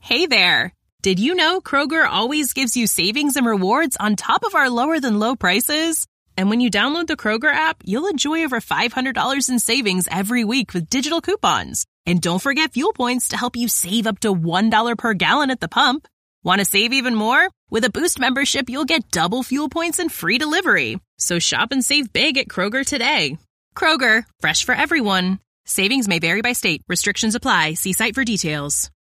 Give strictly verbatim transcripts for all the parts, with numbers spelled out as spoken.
Hey there! Did you know Kroger always gives you savings and rewards on top of our lower-than-low prices? And when you download the Kroger app, you'll enjoy over five hundred dollars in savings every week with digital coupons. And don't forget fuel points to help you save up to one dollar per gallon at the pump. Want to save even more? With a Boost membership, you'll get double fuel points and free delivery. So shop and save big at Kroger today. Kroger, fresh for everyone. Savings may vary by state. Restrictions apply. See site for details.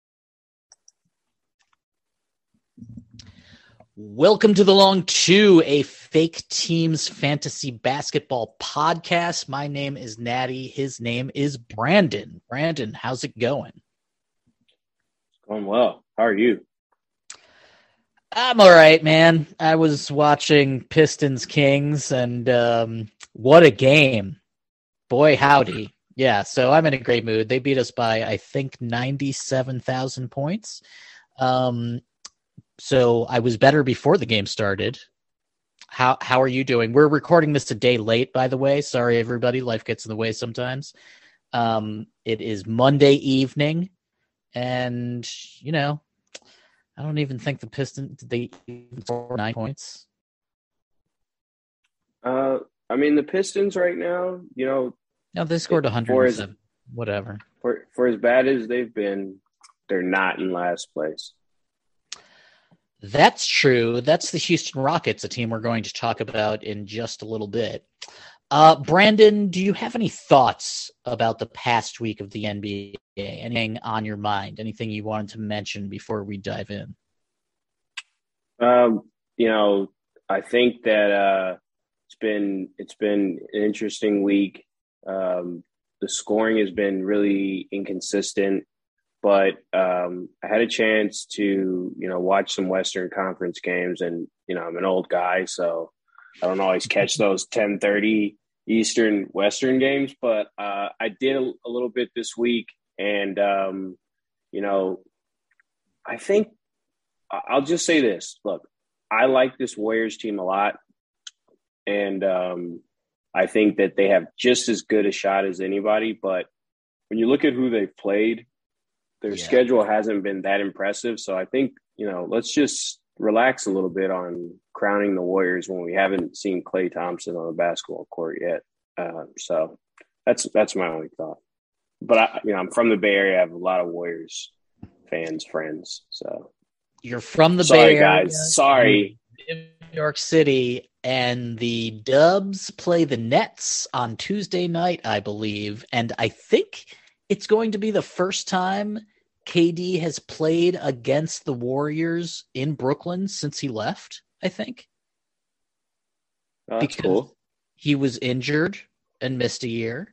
Welcome to The Long Two, a fake teams fantasy basketball podcast. My name is Natty. His name is Brandon. Brandon, how's it going? It's going well. How are you? I'm all right, man. I was watching Pistons Kings, and um, what a game. Boy, howdy. Yeah, so I'm in a great mood. They beat us by, I think, ninety-seven thousand points. Um, so I was better before the game started. How how are you doing? We're recording this a day late, by the way. Sorry, everybody. Life gets in the way sometimes. Um, it is Monday evening, and, you know, I don't even think the Pistons, did they even score nine points? Uh, I mean, the Pistons right now, you know. No, they scored one hundred seven. As, whatever. For, for as bad as they've been, they're not in last place. That's true. That's the Houston Rockets, a team we're going to talk about in just a little bit. Uh, Brandon, do you have any thoughts about the past week of the N B A? Anything on your mind? Anything you wanted to mention before we dive in? Um, you know, I think that uh, it's been it's been an interesting week. Um, the scoring has been really inconsistent. But um, I had a chance to, you know, watch some Western Conference games, and, you know, I'm an old guy, so I don't always catch those ten thirty Eastern Western games. But uh, I did a, a little bit this week, and, um, you know, I think I'll just say this. Look, I like this Warriors team a lot, and um, I think that they have just as good a shot as anybody. But when you look at who they've played, their yeah. schedule hasn't been that impressive. So I think, you know, let's just relax a little bit on crowning the Warriors when we haven't seen Klay Thompson on the basketball court yet. Uh, so that's that's my only thought. But, I, you know, I'm from the Bay Area. I have a lot of Warriors fans, friends. So you're from the Sorry, Bay Area. guys. Sorry. In New York City, and the Dubs play the Nets on Tuesday night, I believe. And I think it's going to be the first time K D has played against the Warriors in Brooklyn since he left, I think. Oh, that's because cool. He was injured and missed a year.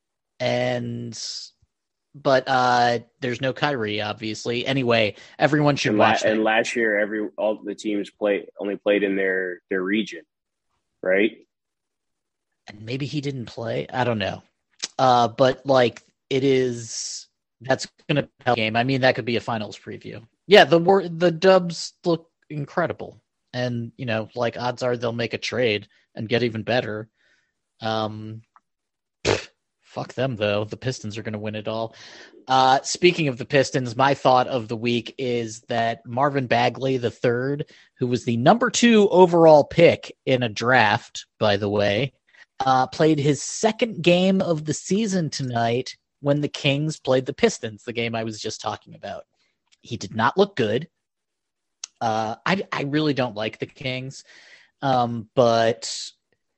And but uh, there's no Kyrie, obviously. Anyway, everyone should and watch la- that. And last year, every all the teams play only played in their, their region, right? And maybe he didn't play. I don't know. Uh, but, like, it is that's going to help game. I mean, that could be a finals preview. Yeah, the war, the Dubs look incredible, and you know, like odds are they'll make a trade and get even better. Um, pff, fuck them though. The Pistons are going to win it all. Uh, speaking of the Pistons, my thought of the week is that Marvin Bagley the third, who was the number two overall pick in a draft, by the way, uh, played his second game of the season tonight when the Kings played the Pistons, the game I was just talking about. He did not look good. Uh, I, I really don't like the Kings. Um, but,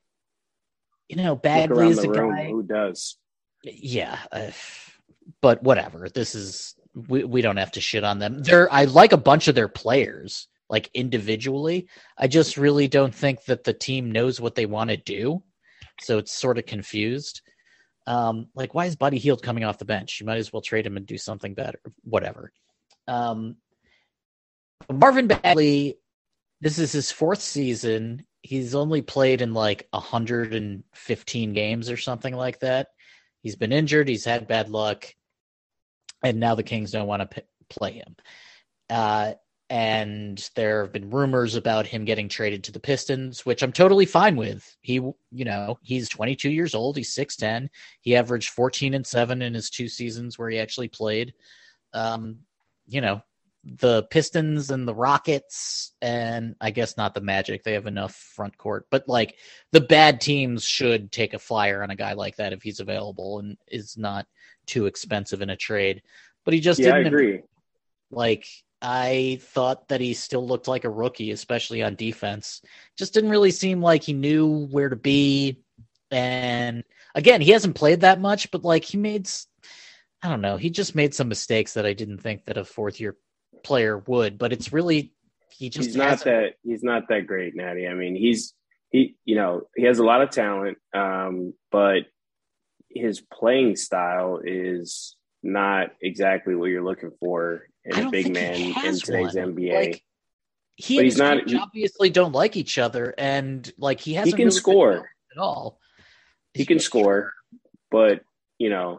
you know, Bagley is a guy. Who does? Yeah. Uh, but whatever. This is, we, we don't have to shit on them. They're, I like a bunch of their players, like individually. I just really don't think that the team knows what they want to do. So it's sort of confused. Um, like, why is Buddy Hield coming off the bench? You might as well trade him and do something better. Whatever. Um, Marvin Bagley, this is his fourth season. He's only played in like one hundred fifteen games or something like that. He's been injured. He's had bad luck. And now the Kings don't want to p- play him. Uh, and there have been rumors about him getting traded to the Pistons, which I'm totally fine with. He, you know, he's twenty-two years old. He's six ten. He averaged fourteen and seven in his two seasons where he actually played. Um, you know, the Pistons and the Rockets, and I guess not the Magic. They have enough front court, but like the bad teams should take a flyer on a guy like that if he's available and is not too expensive in a trade. But he just yeah, didn't. I agree. Like, I thought that he still looked like a rookie, especially on defense. Just didn't really seem like he knew where to be. And again, he hasn't played that much, but like he made, I don't know, he just made some mistakes that I didn't think that a fourth year player would. But it's really, he just he's not that he's not that great, Natty. I mean, he's he you know he has a lot of talent, um, but his playing style is not exactly what you're looking for in a big man in today's one. N B A. Like, he but and he's his not. coach He, obviously don't like each other, and like he hasn't. He can really score at all. He can score, but you know,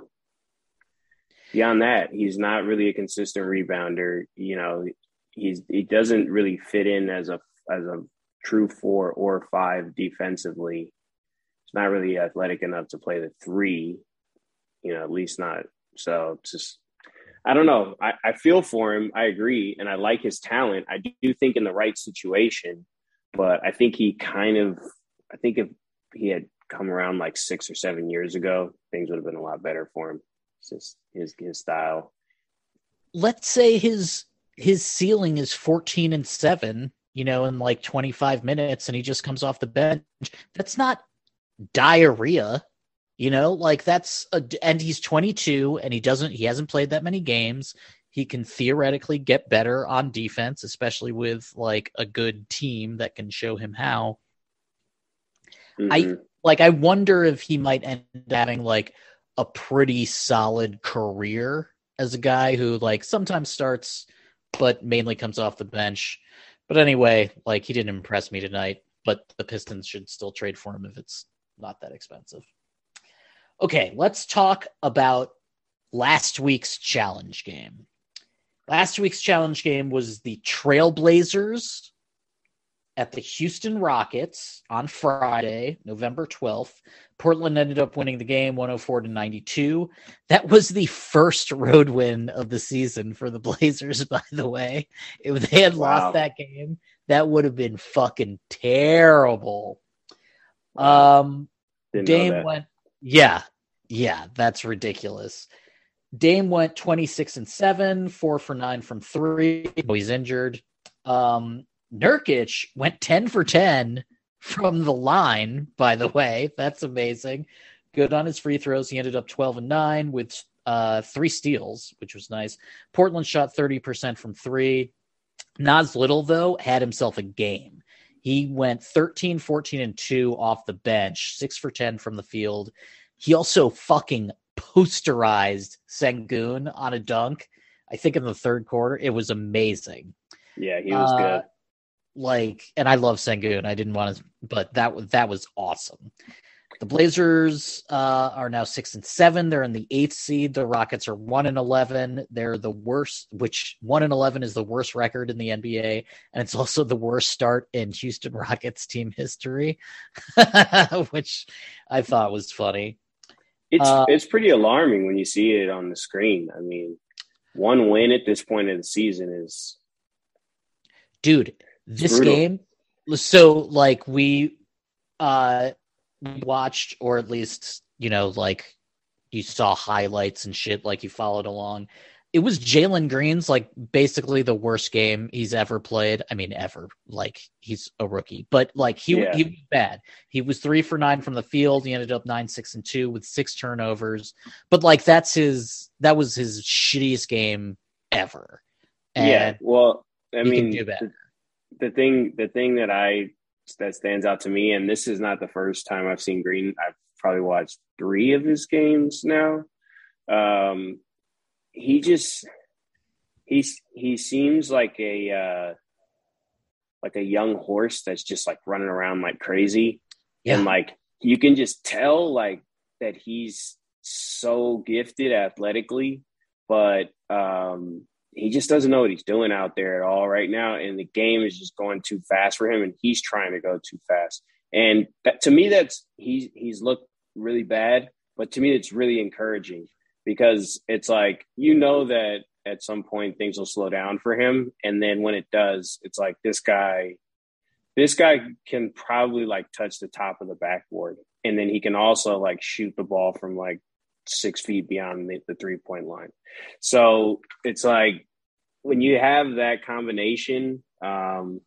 beyond that, he's not really a consistent rebounder. You know, he's he doesn't really fit in as a as a true four or five defensively. He's not really athletic enough to play the three. You know, at least not. So it's just, I don't know. I, I feel for him. I agree. And I like his talent. I do think in the right situation, but I think he kind of, I think if he had come around like six or seven years ago, things would have been a lot better for him. It's just his, his style. Let's say his, his ceiling is fourteen and seven, you know, in like twenty-five minutes, and he just comes off the bench. That's not diarrhea. You know, like that's a, and he's twenty-two and he doesn't, he hasn't played that many games. He can theoretically get better on defense, especially with like a good team that can show him how. Mm-hmm. I like, I wonder if he might end up having like a pretty solid career as a guy who like sometimes starts, but mainly comes off the bench. But anyway, like he didn't impress me tonight, but the Pistons should still trade for him if it's not that expensive. Okay, let's talk about last week's challenge game. Last week's challenge game was the Trailblazers at the Houston Rockets on Friday, November twelfth. Portland ended up winning the game one oh four to ninety-two. That was the first road win of the season for the Blazers, by the way. If they had wow. lost that game, that would have been fucking terrible. Wow. Um, Dame went Yeah, yeah, that's ridiculous. Dame went twenty-six and seven, four for nine from three. Oh, he's injured. Um, Nurkic went ten for ten from the line, by the way. That's amazing. Good on his free throws. He ended up twelve and nine with uh, three steals, which was nice. Portland shot thirty percent from three. Nas Little, though, had himself a game. He went thirteen, fourteen, and two off the bench, six for ten from the field. He also fucking posterized Sengun on a dunk, I think in the third quarter. It was amazing. Yeah, he was uh, good. Like, and I love Sengun. I didn't want to, but that was, that was awesome. The Blazers uh, are now six and seven. They're in the eighth seed. The Rockets are one and eleven. They're the worst, which one and eleven is the worst record in the N B A, and it's also the worst start in Houston Rockets team history, which I thought was funny. It's uh, it's pretty alarming when you see it on the screen. I mean, one win at this point of the season is, dude. This brutal. game, so like we. Uh, watched, or at least, you know, like you saw highlights and shit, like you followed along. It was Jalen Green's like basically the worst game he's ever played. I mean, ever. Like he's a rookie, but like he yeah. he was bad. He was three for nine from the field. He ended up nine, six, and two with six turnovers. But like that's his that was his shittiest game ever. And yeah. Well, I mean, do better. The, the thing the thing that I that stands out to me, and this is not the first time I've seen Green. I've probably watched three of his games now. Um, he just he's he seems like a uh, like a young horse that's just like running around like crazy, yeah. and like you can just tell like that he's so gifted athletically, but um, he just doesn't know what he's doing out there at all right now. And the game is just going too fast for him, and he's trying to go too fast. And that, to me, that's he's he's looked really bad, but to me, it's really encouraging because it's like, you know, that at some point things will slow down for him. And then when it does, it's like this guy, this guy can probably like touch the top of the backboard. And then he can also like shoot the ball from like six feet beyond the, the three point line. So it's like when you have that combination, um,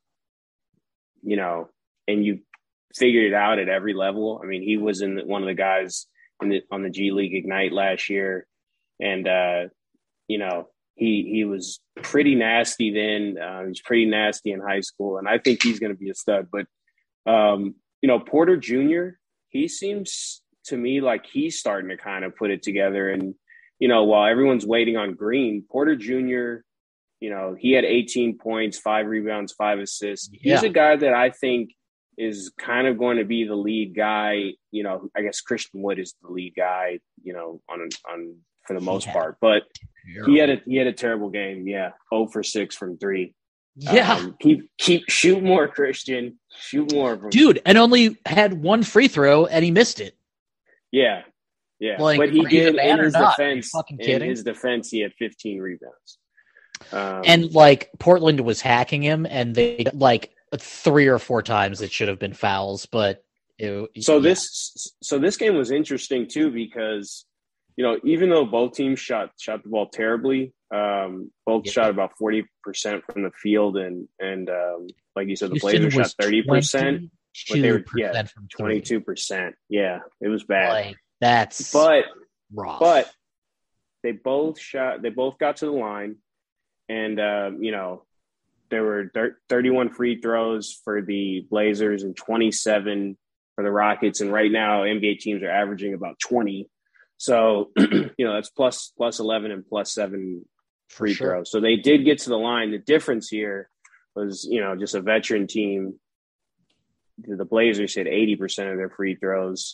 you know, and you figured it out at every level. I mean, he was in the, one of the guys in the, on the G League Ignite last year. And, uh, you know, he, he was pretty nasty then. Uh, he was pretty nasty in high school. And I think he's going to be a stud, but, um, you know, Porter Junior, he seems to me like he's starting to kind of put it together. And, you know, while everyone's waiting on Green, Porter Junior, you know, he had eighteen points, five rebounds, five assists. He's Yeah. a guy that I think is kind of going to be the lead guy. You know, I guess Christian Wood is the lead guy, you know, on, on, for the most Yeah. part, but he had a, he had a terrible game. Yeah. zero for six from three. Yeah. Um, keep, keep shoot more, Christian, shoot more. From, Dude, and only had one free throw and he missed it. Yeah. Yeah. Like, but he are you did the man in or his not? Are you defense, fucking in kidding? his defense, he had fifteen rebounds. Um, And like Portland was hacking him, and they like three or four times it should have been fouls. But it, so yeah. this, so this game was interesting too because, you know, even though both teams shot shot the ball terribly, um, both Yeah. shot about forty percent from the field, and and um, like you said, the Houston Blazers was shot thirty percent, but they were yeah from twenty two percent. Yeah, it was bad. Like that's but rough. but they both shot. They both got to the line. And, uh, you know, there were thirty-one free throws for the Blazers and twenty-seven for the Rockets. And right now, N B A teams are averaging about twenty. So, you know, that's plus, plus eleven and plus seven free sure. throws. So they did get to the line. The difference here was, you know, just a veteran team. The Blazers hit eighty percent of their free throws.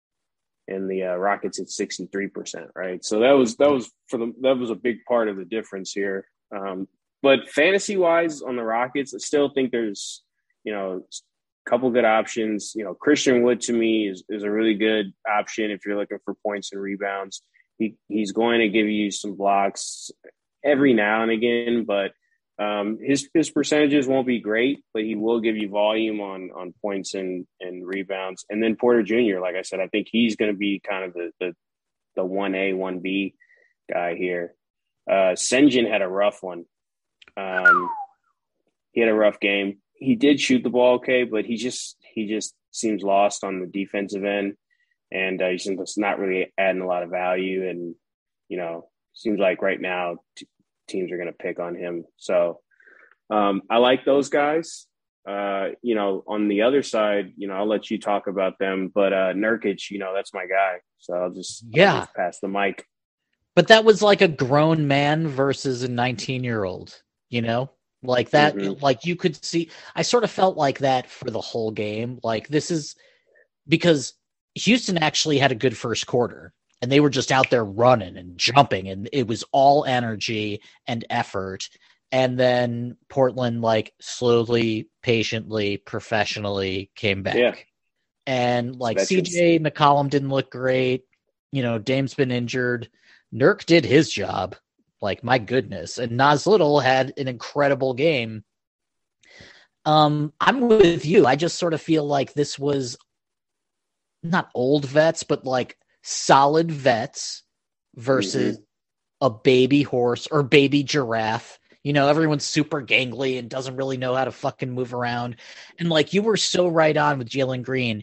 And the uh, Rockets hit sixty-three percent, right? So that was, that was for the, that was a big part of the difference here. Um, but fantasy wise on the Rockets, I still think there's, you know, a couple good options. You know, Christian Wood to me is, is a really good option if you're looking for points and rebounds. He he's going to give you some blocks every now and again, but um, his his percentages won't be great, but he will give you volume on on points and, and rebounds. And then Porter Junior, like I said, I think he's going to be kind of the the the one A, one B guy here. Uh, Sengun had a rough one. Um, he had a rough game. He did shoot the ball okay, but he just he just seems lost on the defensive end, and uh, he seems not really adding a lot of value. And you know, seems like right now t- teams are going to pick on him. So um, I like those guys. Uh, you know, on the other side, you know, I'll let you talk about them. But uh, Nurkic, you know, that's my guy. So I'll just yeah I'll just pass the mic. But that was like a grown man versus a nineteen-year-old, you know? Like that, Mm-hmm. like you could see, I sort of felt like that for the whole game. Like this is because Houston actually had a good first quarter and they were just out there running and jumping and it was all energy and effort. And then Portland, like slowly, patiently, professionally came back. Yeah. And like Veterans. C J McCollum didn't look great. You know, Dame's been injured. Nurk did his job. Like, my goodness. And Nas Little had an incredible game. Um, I'm with you. I just sort of feel like this was not old vets, but like solid vets versus mm-hmm. a baby horse or baby giraffe. You know, everyone's super gangly and doesn't really know how to fucking move around. And like, you were so right on with Jalen Green.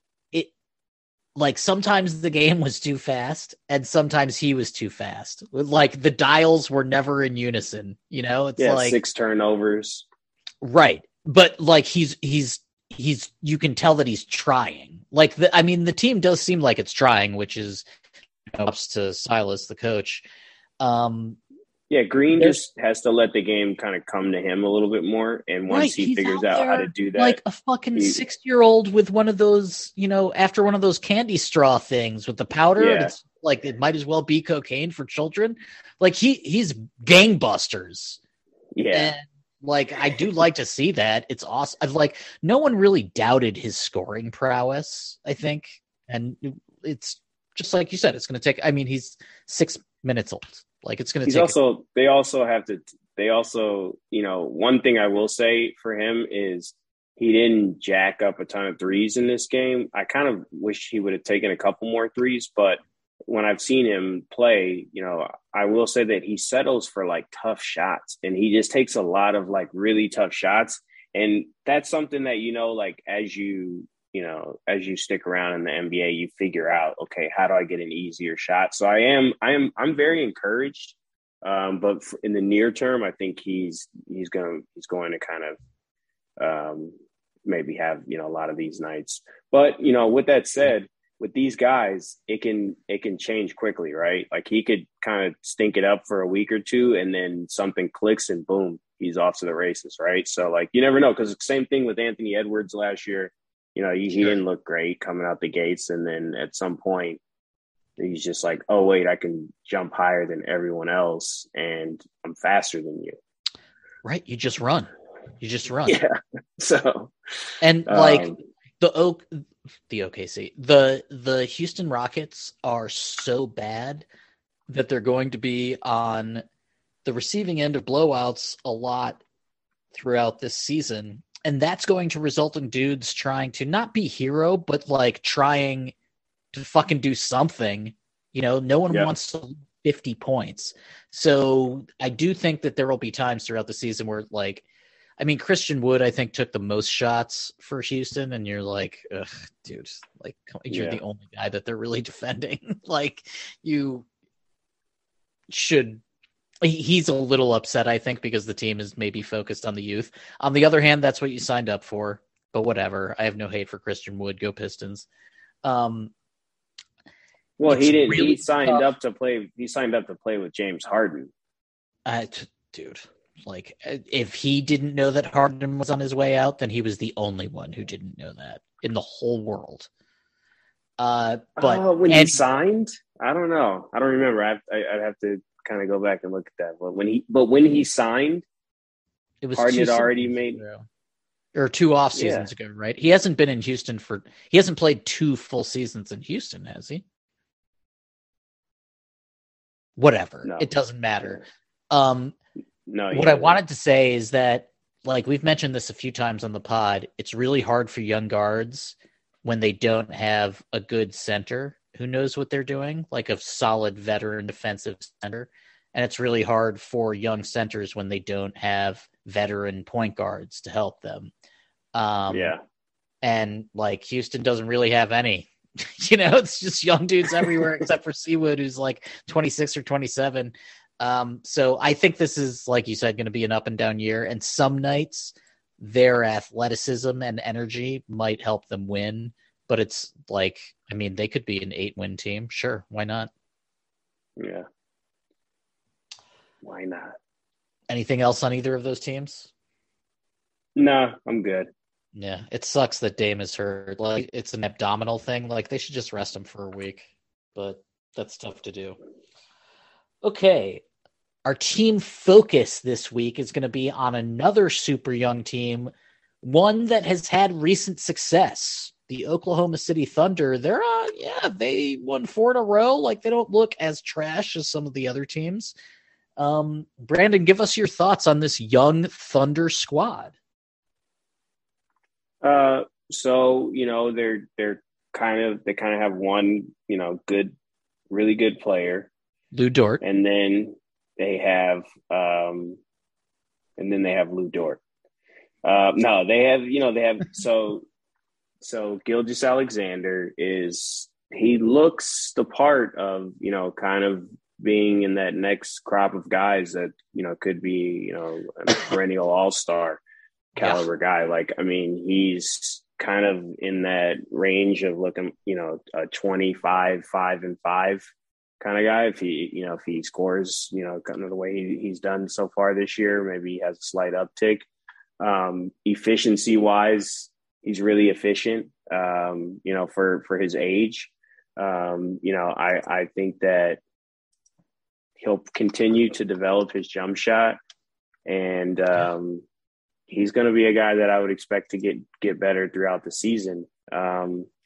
Like sometimes the game was too fast and sometimes he was too fast. Like the dials were never in unison, you know, it's yeah, like six turnovers. Right. But like, he's, he's, he's, you can tell that he's trying. Like the, I mean, the team does seem like it's trying, which is, you know, ups to Silas, the coach. Um, Yeah, Green just has to let the game kind of come to him a little bit more. And once right, he figures out, out how to do that. Like a fucking he, six-year-old with one of those, you know, after one of those candy straw things with the powder. Yeah. And it's like, it might as well be cocaine for children. Like, he he's gangbusters. Yeah. And, like, I do like to see that. It's awesome. I've, like, no one really doubted his scoring prowess, I think. And it's just like you said, it's going to take – I mean, he's six minutes old. Like it's going to He's take. also A- they also have to they also you know one thing I will say for him is he didn't jack up a ton of threes in this game. I kind of wish he would have taken a couple more threes, but when I've seen him play, you know, I will say that he settles for like tough shots, and he just takes a lot of like really tough shots. And that's something that, you know, like as you, you know, as you stick around in the N B A, you figure out, okay, how do I get an easier shot? So I am, I am, I'm very encouraged. Um, but in the near term, I think he's, he's going, he's going to kind of um, maybe have, you know, a lot of these nights. But, you know, with that said, with these guys, it can it can change quickly, right? Like he could kind of stink it up for a week or two, and then something clicks, and boom, he's off to the races, right? So, like, you never know, because the same thing with Anthony Edwards last year. You know, he, he didn't look great coming out the gates, and then at some point, he's just like, oh, wait, I can jump higher than everyone else, and I'm faster than you. Right, you just run. You just run. Yeah, so. And, like, um, the Oak... The O K C, the the Houston Rockets are so bad that they're going to be on the receiving end of blowouts a lot throughout this season, and that's going to result in dudes trying to not be hero, but like trying to fucking do something. You know, no one yeah. wants to lose fifty points, so I do think that there will be times throughout the season where, like, I mean, Christian Wood, I think, took the most shots for Houston, and you're like, ugh, dude, like, you're yeah. the only guy that they're really defending. Like, you should – he's a little upset, I think, because the team is maybe focused on the youth. On the other hand, that's what you signed up for, but whatever. I have no hate for Christian Wood. Go Pistons. Um, well, he didn't really – he signed up to play – he signed up to play with James Harden. Uh, t- dude. Like, if he didn't know that Harden was on his way out, then he was the only one who didn't know that in the whole world. Uh, but uh, when and, he signed, I don't know. I don't remember. I, I, I'd have to kind of go back and look at that. But when he, but when he signed, it was Harden had already seasons made, ago. Or two off seasons yeah. ago, right? He hasn't been in Houston for. He hasn't played two full seasons in Houston, has he? Whatever. No. It doesn't matter. Um. No, what I wanted to say is that, like, we've mentioned this a few times on the pod, it's really hard for young guards when they don't have a good center who knows what they're doing, like a solid veteran defensive center. And it's really hard for young centers when they don't have veteran point guards to help them. Um, yeah. And, like, Houston doesn't really have any. You know, it's just young dudes everywhere except for Seawood, who's, like, twenty-six or twenty-seven. Um, so I think this is, like you said, going to be an up and down year. And some nights their athleticism and energy might help them win. But it's like, I mean, they could be an eight win team. Sure. Why not? Yeah. Why not? Anything else on either of those teams? No, I'm good. Yeah. It sucks that Dame is hurt. Like, it's an abdominal thing. Like, they should just rest him for a week, but that's tough to do. Okay. Our team focus this week is going to be on another super young team, one that has had recent success. The Oklahoma City Thunder, they're, uh, yeah, they won four in a row. Like, they don't look as trash as some of the other teams. Um, Brandon, give us your thoughts on this young Thunder squad. Uh, so, you know, they're, they're kind of, they kind of have one, you know, good, really good player. Lou Dort. And then they have, um, and then they have Lou Dort. Uh, no, they have, you know, they have, so, so Gilgeous Alexander is, he looks the part of, you know, kind of being in that next crop of guys that, you know, could be, you know, a perennial all-star caliber yeah. guy. Like, I mean, he's kind of in that range of looking, you know, a twenty-five, five and five kind of guy. If he, you know, if he scores, you know, kind of the way he, he's done so far this year, maybe he has a slight uptick. Um, efficiency wise, he's really efficient, um, you know, for, for his age. Um, you know, I, I think that he'll continue to develop his jump shot, and um, he's going to be a guy that I would expect to get, get better throughout the season. Um,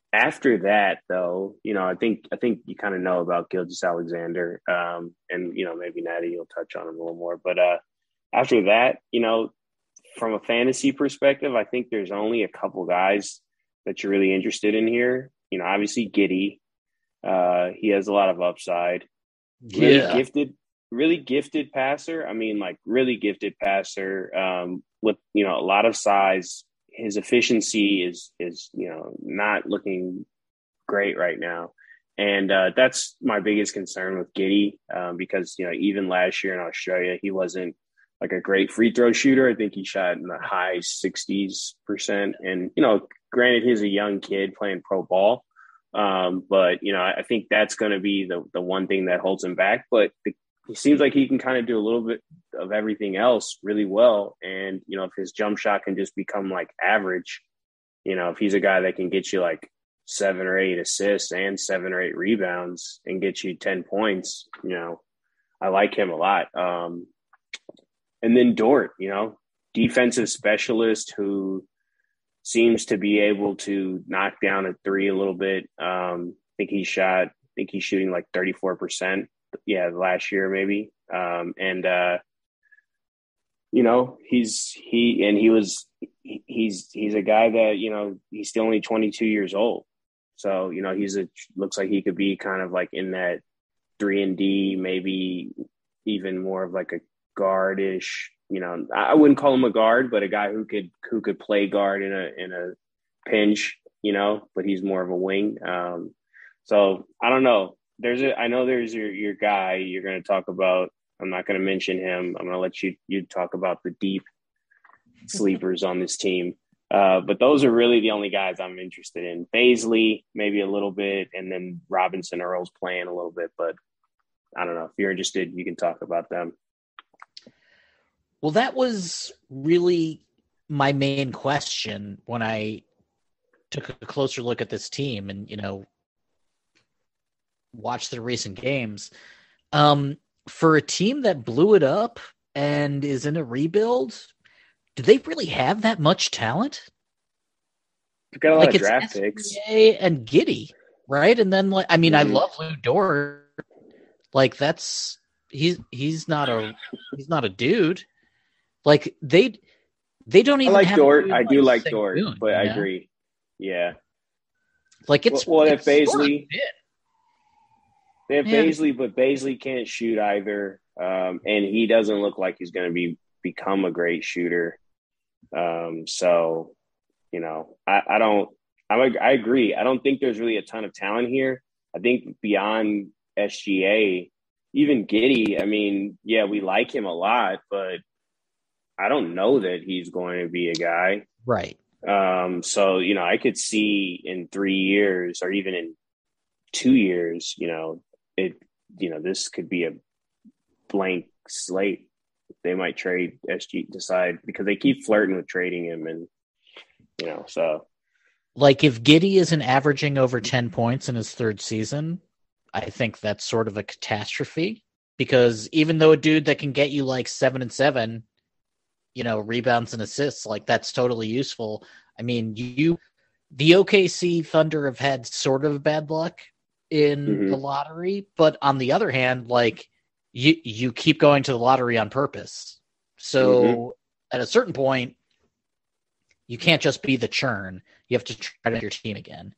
after that, though, you know, I think I think you kind of know about Gilgeous-Alexander, um, and you know maybe Natty will touch on him a little more. But uh, after that, you know, from a fantasy perspective, I think there's only a couple guys that you're really interested in here. You know, obviously Giddy, uh, he has a lot of upside. Really Yeah. gifted, really gifted passer. I mean, like really gifted passer um, with you know a lot of size. His efficiency is is you know not looking great right now, and uh, that's my biggest concern with Giddy um, because you know even last year in Australia he wasn't like a great free throw shooter. I think he shot in the high sixties percent, and you know granted he's a young kid playing pro ball, um, but you know I, I think that's going to be the the one thing that holds him back. But the he seems like he can kind of do a little bit of everything else really well. And, you know, if his jump shot can just become like average, you know, if he's a guy that can get you like seven or eight assists and seven or eight rebounds and get you ten points, you know, I like him a lot. Um, and then Dort, you know, defensive specialist who seems to be able to knock down a three a little bit. Um, I think he shot, I think he's shooting like thirty-four percent. Yeah, last year maybe. Um, and, uh, you know, he's, he, and he was, he's, he's a guy that, you know, he's still only twenty-two years old. So, you know, he's a, looks like he could be kind of like in that three and D, maybe even more of like a guardish, you know, I wouldn't call him a guard, but a guy who could, who could play guard in a, in a pinch, you know, but he's more of a wing. Um, so I don't know. There's a, I know there's your, your guy you're going to talk about. I'm not going to mention him. I'm going to let you, you talk about the deep sleepers on this team. Uh, but those are really the only guys I'm interested in. Bazley, maybe a little bit. And then Robinson Earl's playing a little bit, but I don't know if you're interested, you can talk about them. Well, that was really my main question when I took a closer look at this team and, you know, watch the recent games. Um, for a team that blew it up and is in a rebuild, do they really have that much talent? You've got a lot like of it's draft S B A picks and Giddy, right? And then, like, I mean, mm-hmm. I love Lou Dort. Like, that's he's he's not a he's not a dude. Like they they don't even. I like have Dort. dude I do like Sengun, Dort, but I know? agree. Yeah. Like it's well, well it's if sort of Bazley. it. They have Yeah. Bazley, but Bazley can't shoot either, um, and he doesn't look like he's going to be become a great shooter. Um, so, you know, I, I don't. I'm a, I agree. I don't think there's really a ton of talent here. I think beyond S G A, even Giddy. I mean, yeah, we like him a lot, but I don't know that he's going to be a guy. Right. Um, so you know, I could see in three years or even in two years, you know. It, you know, this could be a blank slate. They might trade S G, decide because they keep flirting with trading him, and you know, so like if Giddy isn't averaging over ten points in his third season, I think that's sort of a catastrophe. Because even though a dude that can get you like seven and seven, you know, rebounds and assists, like that's totally useful. I mean, you, the O K C Thunder have had sort of bad luck in mm-hmm. the lottery, but on the other hand, like you you keep going to the lottery on purpose. So mm-hmm. at a certain point, you can't just be the churn. You have to try to make your team again.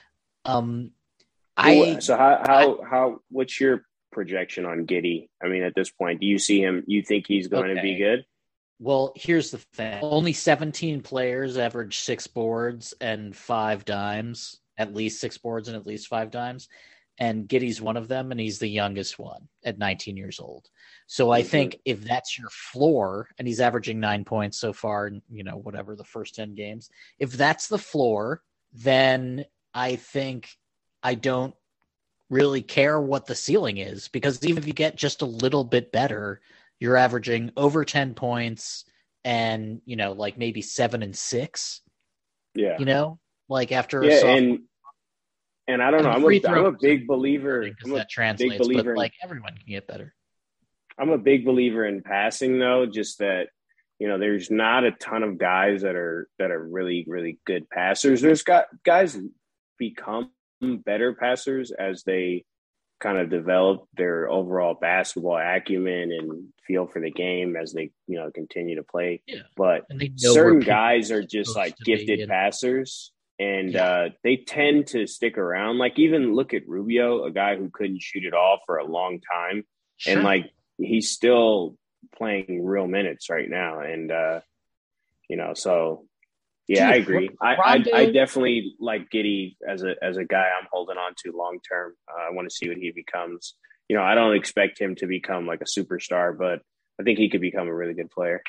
Um, well, I so how how I, how what's your projection on Giddy? I mean, at this point, do you see him? You think he's going okay. to be good? Well, here's the thing: only seventeen players average six boards and five dimes. At least six boards and at least five dimes. And Giddy's one of them, and he's the youngest one at nineteen years old. So I mm-hmm. think if that's your floor, and he's averaging nine points so far, in, you know, whatever, the first ten games, if that's the floor, then I think I don't really care what the ceiling is, because even if you get just a little bit better, you're averaging over ten points and, you know, like maybe seven and six. Yeah. You know? Like after yeah, a sophomore, and and I don't know, I'm a, I'm a big believer. I'm a that translates, big believer but like in, everyone can get better. I'm a big believer in passing, though. Just that, you know, there's not a ton of guys that are that are really really good passers. There's got guys become better passers as they kind of develop their overall basketball acumen and feel for the game as they, you know, continue to play. Yeah. But certain guys are just like gifted passers, and yeah. uh, they tend to stick around. Like even look at Rubio, a guy who couldn't shoot it all for a long time, sure. and like he's still playing real minutes right now. And uh, you know, so. Yeah, Dude, I agree. I, I I definitely like Giddey as a as a guy I'm holding on to long term. Uh, I want to see what he becomes. You know, I don't expect him to become like a superstar, but I think he could become a really good player.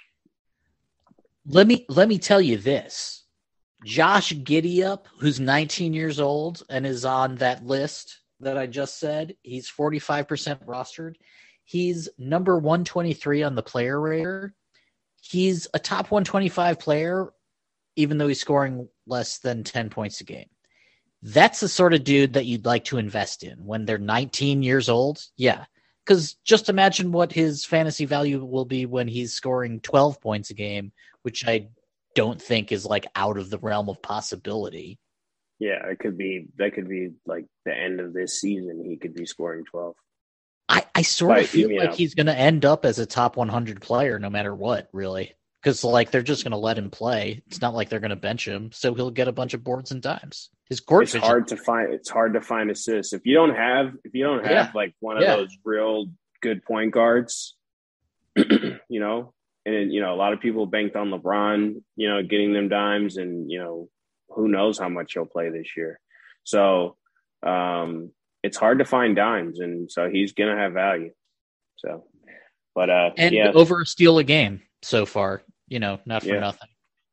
Let me let me tell you this: Josh Giddey, who's nineteen years old and is on that list that I just said, he's forty-five percent rostered. He's number one twenty-three on the player rater. He's a top one twenty-five player, even though he's scoring less than ten points a game. That's the sort of dude that you'd like to invest in when they're nineteen years old. Yeah. Because just imagine what his fantasy value will be when he's scoring twelve points a game, which I don't think is like out of the realm of possibility. Yeah, it could be, that could be like the end of this season. He could be scoring twelve. I, I sort but, of feel like know. he's going to end up as a top one hundred player no matter what, really. Because, like, they're just going to let him play. It's not like they're going to bench him, so he'll get a bunch of boards and dimes. His court it's vision. hard to find. It's hard to find assists if you don't have if you don't have yeah. like one of yeah. those real good point guards. You know, and you know a lot of people banked on LeBron, you know, getting them dimes, and you know who knows how much he'll play this year. So um, it's hard to find dimes, and so he's going to have value. So, but uh, and yeah, over a steal a game so far. You know, not for yeah. nothing.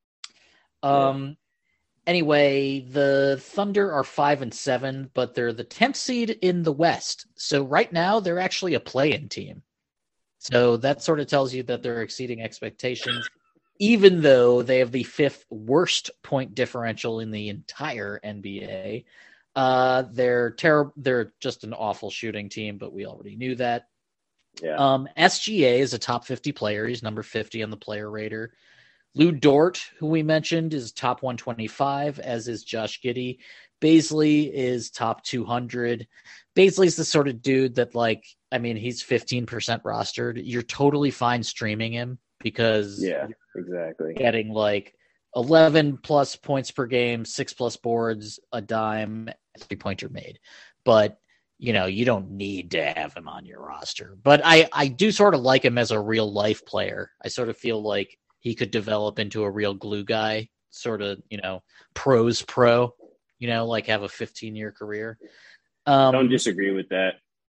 Um. Yeah. Anyway, the Thunder are five and seven, but they're the tenth seed in the West. So right now, they're actually a play-in team. So that sort of tells you that they're exceeding expectations, even though they have the fifth worst point differential in the entire N B A. Uh, they're terrible. They're just an awful shooting team, but we already knew that. Yeah. Um, S G A is a top fifty player. He's number fifty on the player rater. Lou Dort, who we mentioned, is top one twenty-five, as is Josh Giddey. Bazley is top two hundred. Bazley's the sort of dude that, like, I mean, he's fifteen percent rostered. You're totally fine streaming him because yeah, exactly. Getting like eleven plus points per game, six plus boards, a dime, three pointer made. But you know, you don't need to have him on your roster. But I, I do sort of like him as a real life player. I sort of feel like he could develop into a real glue guy, sort of, you know, pros pro, you know, like have a fifteen-year career. Um, don't disagree with that.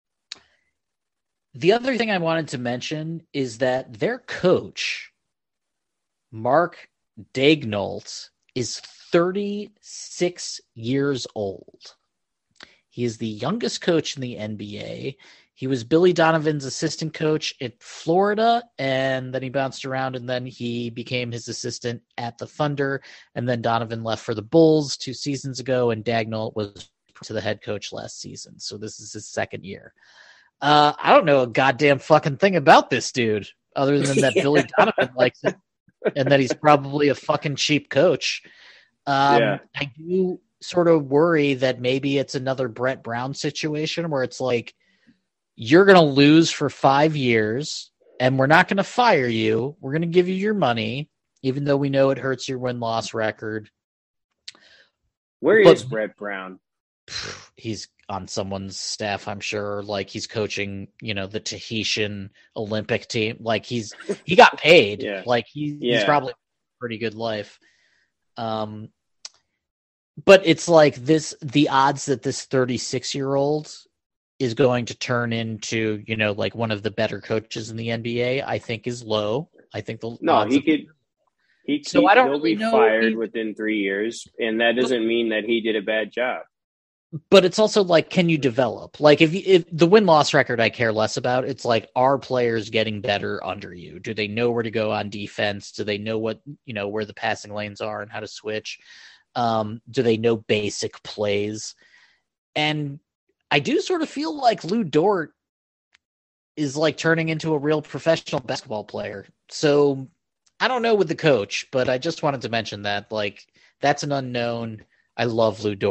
The other thing I wanted to mention is that their coach, Mark Daigneault, is thirty-six years old. He is the youngest coach in the N B A. He was Billy Donovan's assistant coach at Florida, and then he bounced around, and then he became his assistant at the Thunder, and then Donovan left for the Bulls two seasons ago, and Daigneault was to the head coach last season. So this is his second year. Uh, I don't know a goddamn fucking thing about this dude, other than that yeah. Billy Donovan likes it, and that he's probably a fucking cheap coach. Um, yeah. I do sort of worry that maybe it's another Brett Brown situation where it's like, you're going to lose for five years and we're not going to fire you. We're going to give you your money, even though we know it hurts your win-loss record. Where but, is Brett Brown? He's on someone's staff, I'm sure. Like he's coaching, you know, the Tahitian Olympic team. Like he's, he got paid. yeah. Like he, yeah. he's probably a pretty good life. Um, But it's like this, the odds that this thirty-six-year-old is going to turn into, you know, like one of the better coaches in the N B A, I think is low. I think the No, odds he of, could he, so he, I don't he'll really be know fired he, within three years, and that doesn't but, mean that he did a bad job. But it's also like, can you develop? Like if, you, if the win-loss record I care less about, it's like, are players getting better under you? Do they know where to go on defense? Do they know what, you know, where the passing lanes are and how to switch? Um, do they know basic plays? And I do sort of feel like Lou Dort is like turning into a real professional basketball player. So I don't know with the coach, but I just wanted to mention that, like, that's an unknown. I love Lou Dort.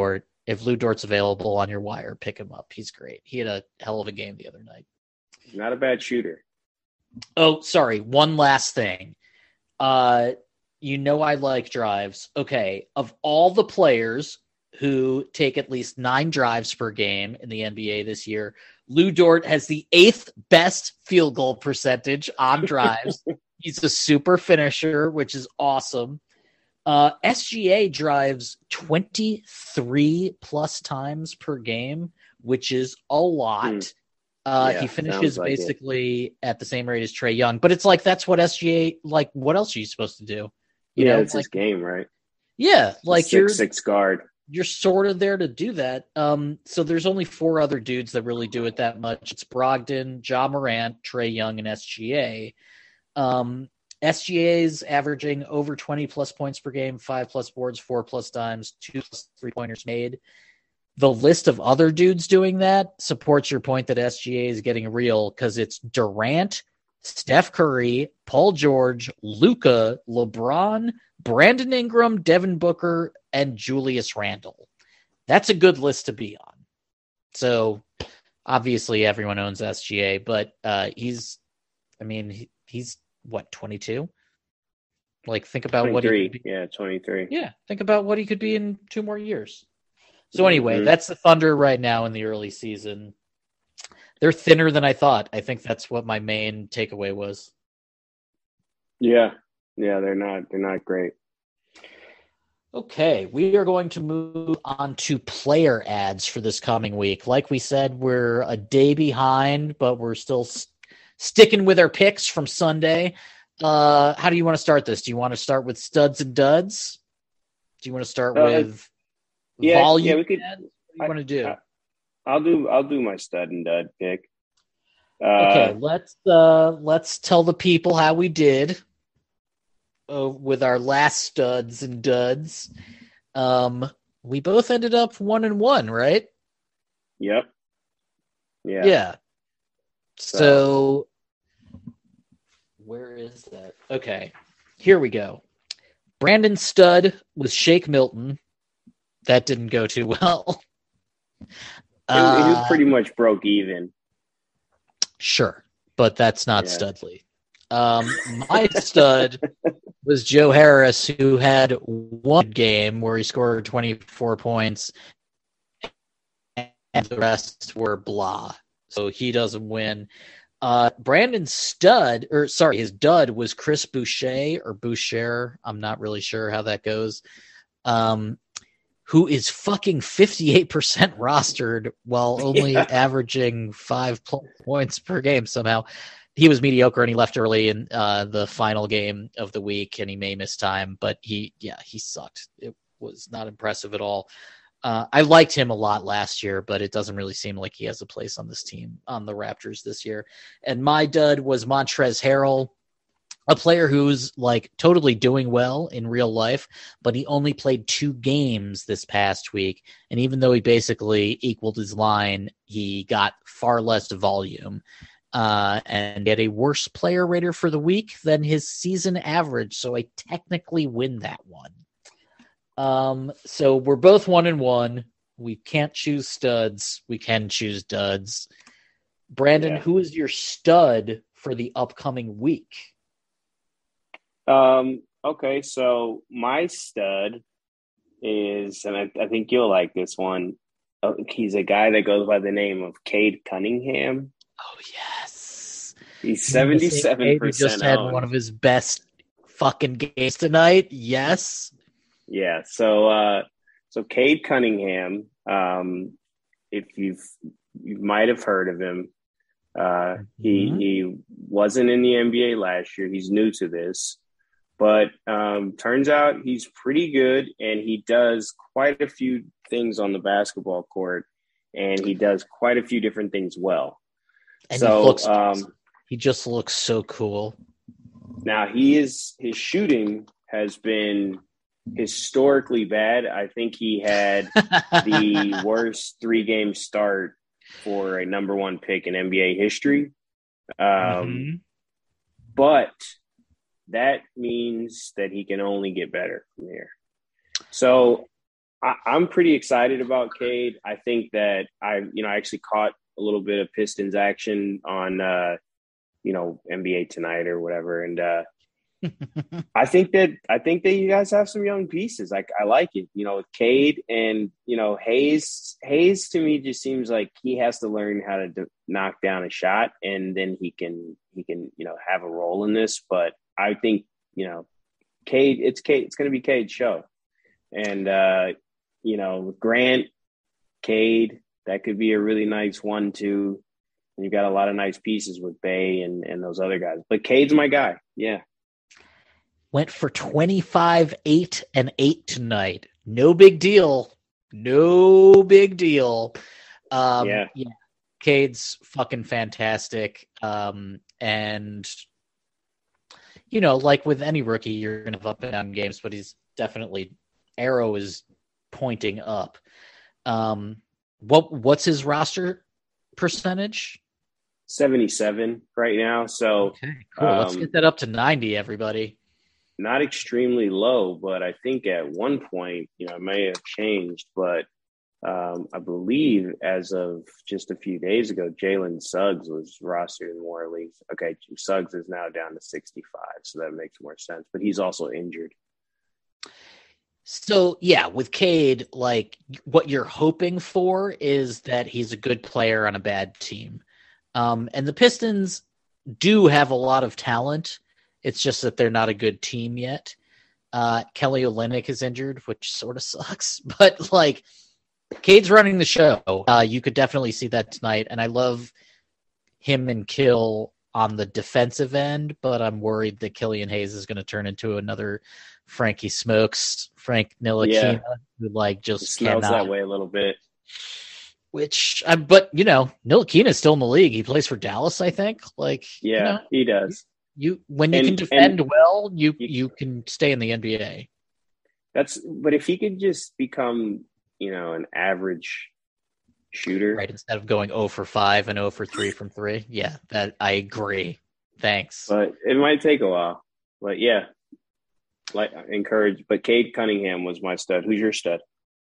If Lou Dort's available on your wire, pick him up. He's great. He had a hell of a game the other night. Not a bad shooter. Oh, sorry. One last thing. Uh, you know I like drives. Okay, of all the players who take at least nine drives per game in the N B A this year, Lou Dort has the eighth best field goal percentage on drives. He's a super finisher, which is awesome. Uh, S G A drives twenty-three plus times per game, which is a lot. Mm. Uh, yeah, he finishes like basically it. At the same rate as Trae Young, but it's like, that's what S G A, like, what else are you supposed to do? You yeah, know, it's like, his game, right? Yeah. Like six, you're six guard. You're sort of there to do that. Um, so there's only four other dudes that really do it that much. It's Brogdon, Ja Morant, Trae Young, and S G A. Um, S G A is averaging over twenty plus points per game, five plus boards, four plus dimes, two plus three pointers made. The list of other dudes doing that supports your point that S G A is getting real, because it's Durant, Steph Curry, Paul George, Luka, LeBron, Brandon Ingram, Devin Booker, and Julius Randle. That's a good list to be on. So obviously everyone owns S G A, but uh, he's, I mean, he, he's what, twenty-two? Like, think about what he could be. Yeah, twenty-three. Yeah, think about what he could be in two more years. So anyway, mm-hmm. That's the Thunder right now in the early season. They're thinner than I thought. I think that's what my main takeaway was. Yeah. Yeah, they're not they're not great. Okay, we are going to move on to player ads for this coming week. Like we said, we're a day behind, but we're still st- sticking with our picks from Sunday. Uh, how do you want to start this? Do you want to start with studs and duds? Do you want to start uh, with yeah, volume? Yeah, we could. Ads? What do you I, want to do? I, I'll do. I'll do my stud and dud pick. Uh, okay, let's uh, let's tell the people how we did. Uh, with our last studs and duds, um, we both ended up one and one, right? Yep. Yeah. Yeah. So, so, where is that? Okay, here we go. Brandon Stud was Shake Milton. That didn't go too well. It, uh, it was pretty much broke even. Sure, but that's not yeah. Studley. Um, my stud was Joe Harris, who had one game where he scored twenty-four points, and the rest were blah. So he doesn't win. Uh, Brandon Stud, or sorry, his dud was Chris Boucher or Boucher. I'm not really sure how that goes. Um, who is fucking fifty-eight percent rostered while only yeah. averaging five points per game somehow. He was mediocre and he left early in uh, the final game of the week, and he may miss time, but he, yeah, he sucked. It was not impressive at all. Uh, I liked him a lot last year, but it doesn't really seem like he has a place on this team, on the Raptors this year. And my dud was Montrezl Harrell, a player who's like totally doing well in real life, but he only played two games this past week. And even though he basically equaled his line, he got far less volume. Uh, and get a worse player rater for the week than his season average, so I technically win that one. Um, so we're both one and one. We can't choose studs. We can choose duds. Brandon, yeah. Who is your stud for the upcoming week? Um. Okay, so my stud is, and I, I think you'll like this one. Uh, he's a guy that goes by the name of Cade Cunningham. Oh, yes. He's seventy-seven percent He just had owned. One of his best fucking games tonight. Yes. Yeah. So, uh, so Cade Cunningham, um, if you've, you might have heard of him. Uh, he, mm-hmm. he wasn't in the N B A last year. He's new to this, but, um, turns out he's pretty good, and he does quite a few things on the basketball court, and he does quite a few different things well. And so he, looks, um, he just looks so cool. Now he is his shooting has been historically bad. I think he had the worst three game start for a number one pick in N B A history. Um, mm-hmm. But that means that he can only get better from here. So I, I'm pretty excited about Cade. I think that I, you know, I actually caught a little bit of Pistons action on, uh, you know, N B A Tonight or whatever, and uh, I think that I think that you guys have some young pieces. Like I like it, you know, with Cade and you know Hayes. Hayes to me just seems like he has to learn how to do, knock down a shot, and then he can he can you know have a role in this. But I think you know, Cade. It's Cade. It's going to be Cade's show, and uh, you know Grant, Cade. That could be a really nice one too. And you got a lot of nice pieces with Bay and and those other guys. But Cade's my guy. Yeah. Went for twenty-five, eight, and eight tonight. No big deal. No big deal. Um, yeah. yeah. Cade's fucking fantastic. Um, and, you know, like with any rookie, you're going to have up and down games, but he's definitely, arrow is pointing up. Um, what What's his roster percentage? seventy-seven right now. So, okay, cool. Um, Let's get that up to ninety, everybody. Not extremely low, but I think at one point, you know, it may have changed, but um, I believe as of just a few days ago, Jalen Suggs was rostered in more leagues. Okay, Suggs is now down to sixty-five, so that makes more sense, but he's also injured. So, yeah, with Cade, like, what you're hoping for is that he's a good player on a bad team. Um, and the Pistons do have a lot of talent. It's just that they're not a good team yet. Uh, Kelly Olynyk is injured, which sort of sucks. But, like, Cade's running the show. Uh, you could definitely see that tonight. And I love him and Kill on the defensive end, but I'm worried that Killian Hayes is going to turn into another Frankie Smokes, Frank Ntilikina, yeah. who, like, just it smells cannot. that way a little bit. Which, uh, but, you know, Ntilikina is still in the league. He plays for Dallas, I think. Like, yeah, you know, he does. You when you and, can defend and, well, you you can stay in the N B A. That's but if he could just become, you know, an average shooter, right? Instead of going zero for five and zero for three from three, yeah, that I agree. Thanks. But it might take a while. But yeah, like encourage. But Cade Cunningham was my stud. Who's your stud?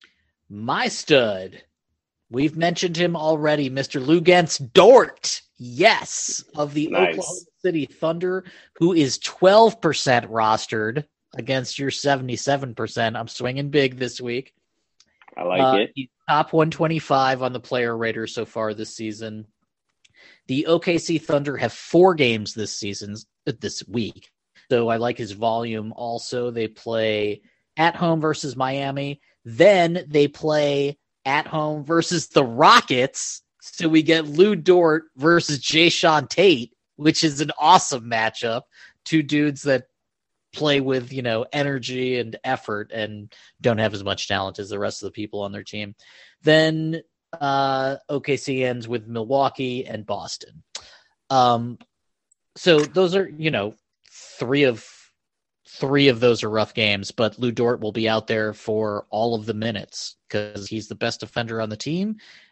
My stud. We've mentioned him already, Mister Luguentz Dort. Yes, of the nice. Oklahoma City Thunder, who is twelve percent rostered against your seventy-seven percent. I'm swinging big this week. I like uh, it. He's top one twenty-five on the player rater so far this season. The O K C Thunder have four games this season, this week. So I like his volume also. They play at home versus Miami. Then they play at home versus the Rockets. So we get Lou Dort versus Jayshawn Tate, which is an awesome matchup. Two dudes that play with, you know, energy and effort and don't have as much talent as the rest of the people on their team. Then uh, O K C ends with Milwaukee and Boston. Um, so those are, you know, three of three of those are rough games, but Lou Dort will be out there for all of the minutes because he's the best defender on the team.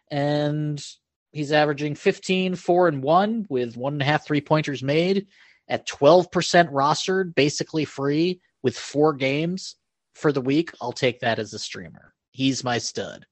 And he's averaging fifteen, four, and one with one and a half three-pointers made at twelve percent rostered, basically free, with four games for the week. I'll take that as a streamer. He's my stud.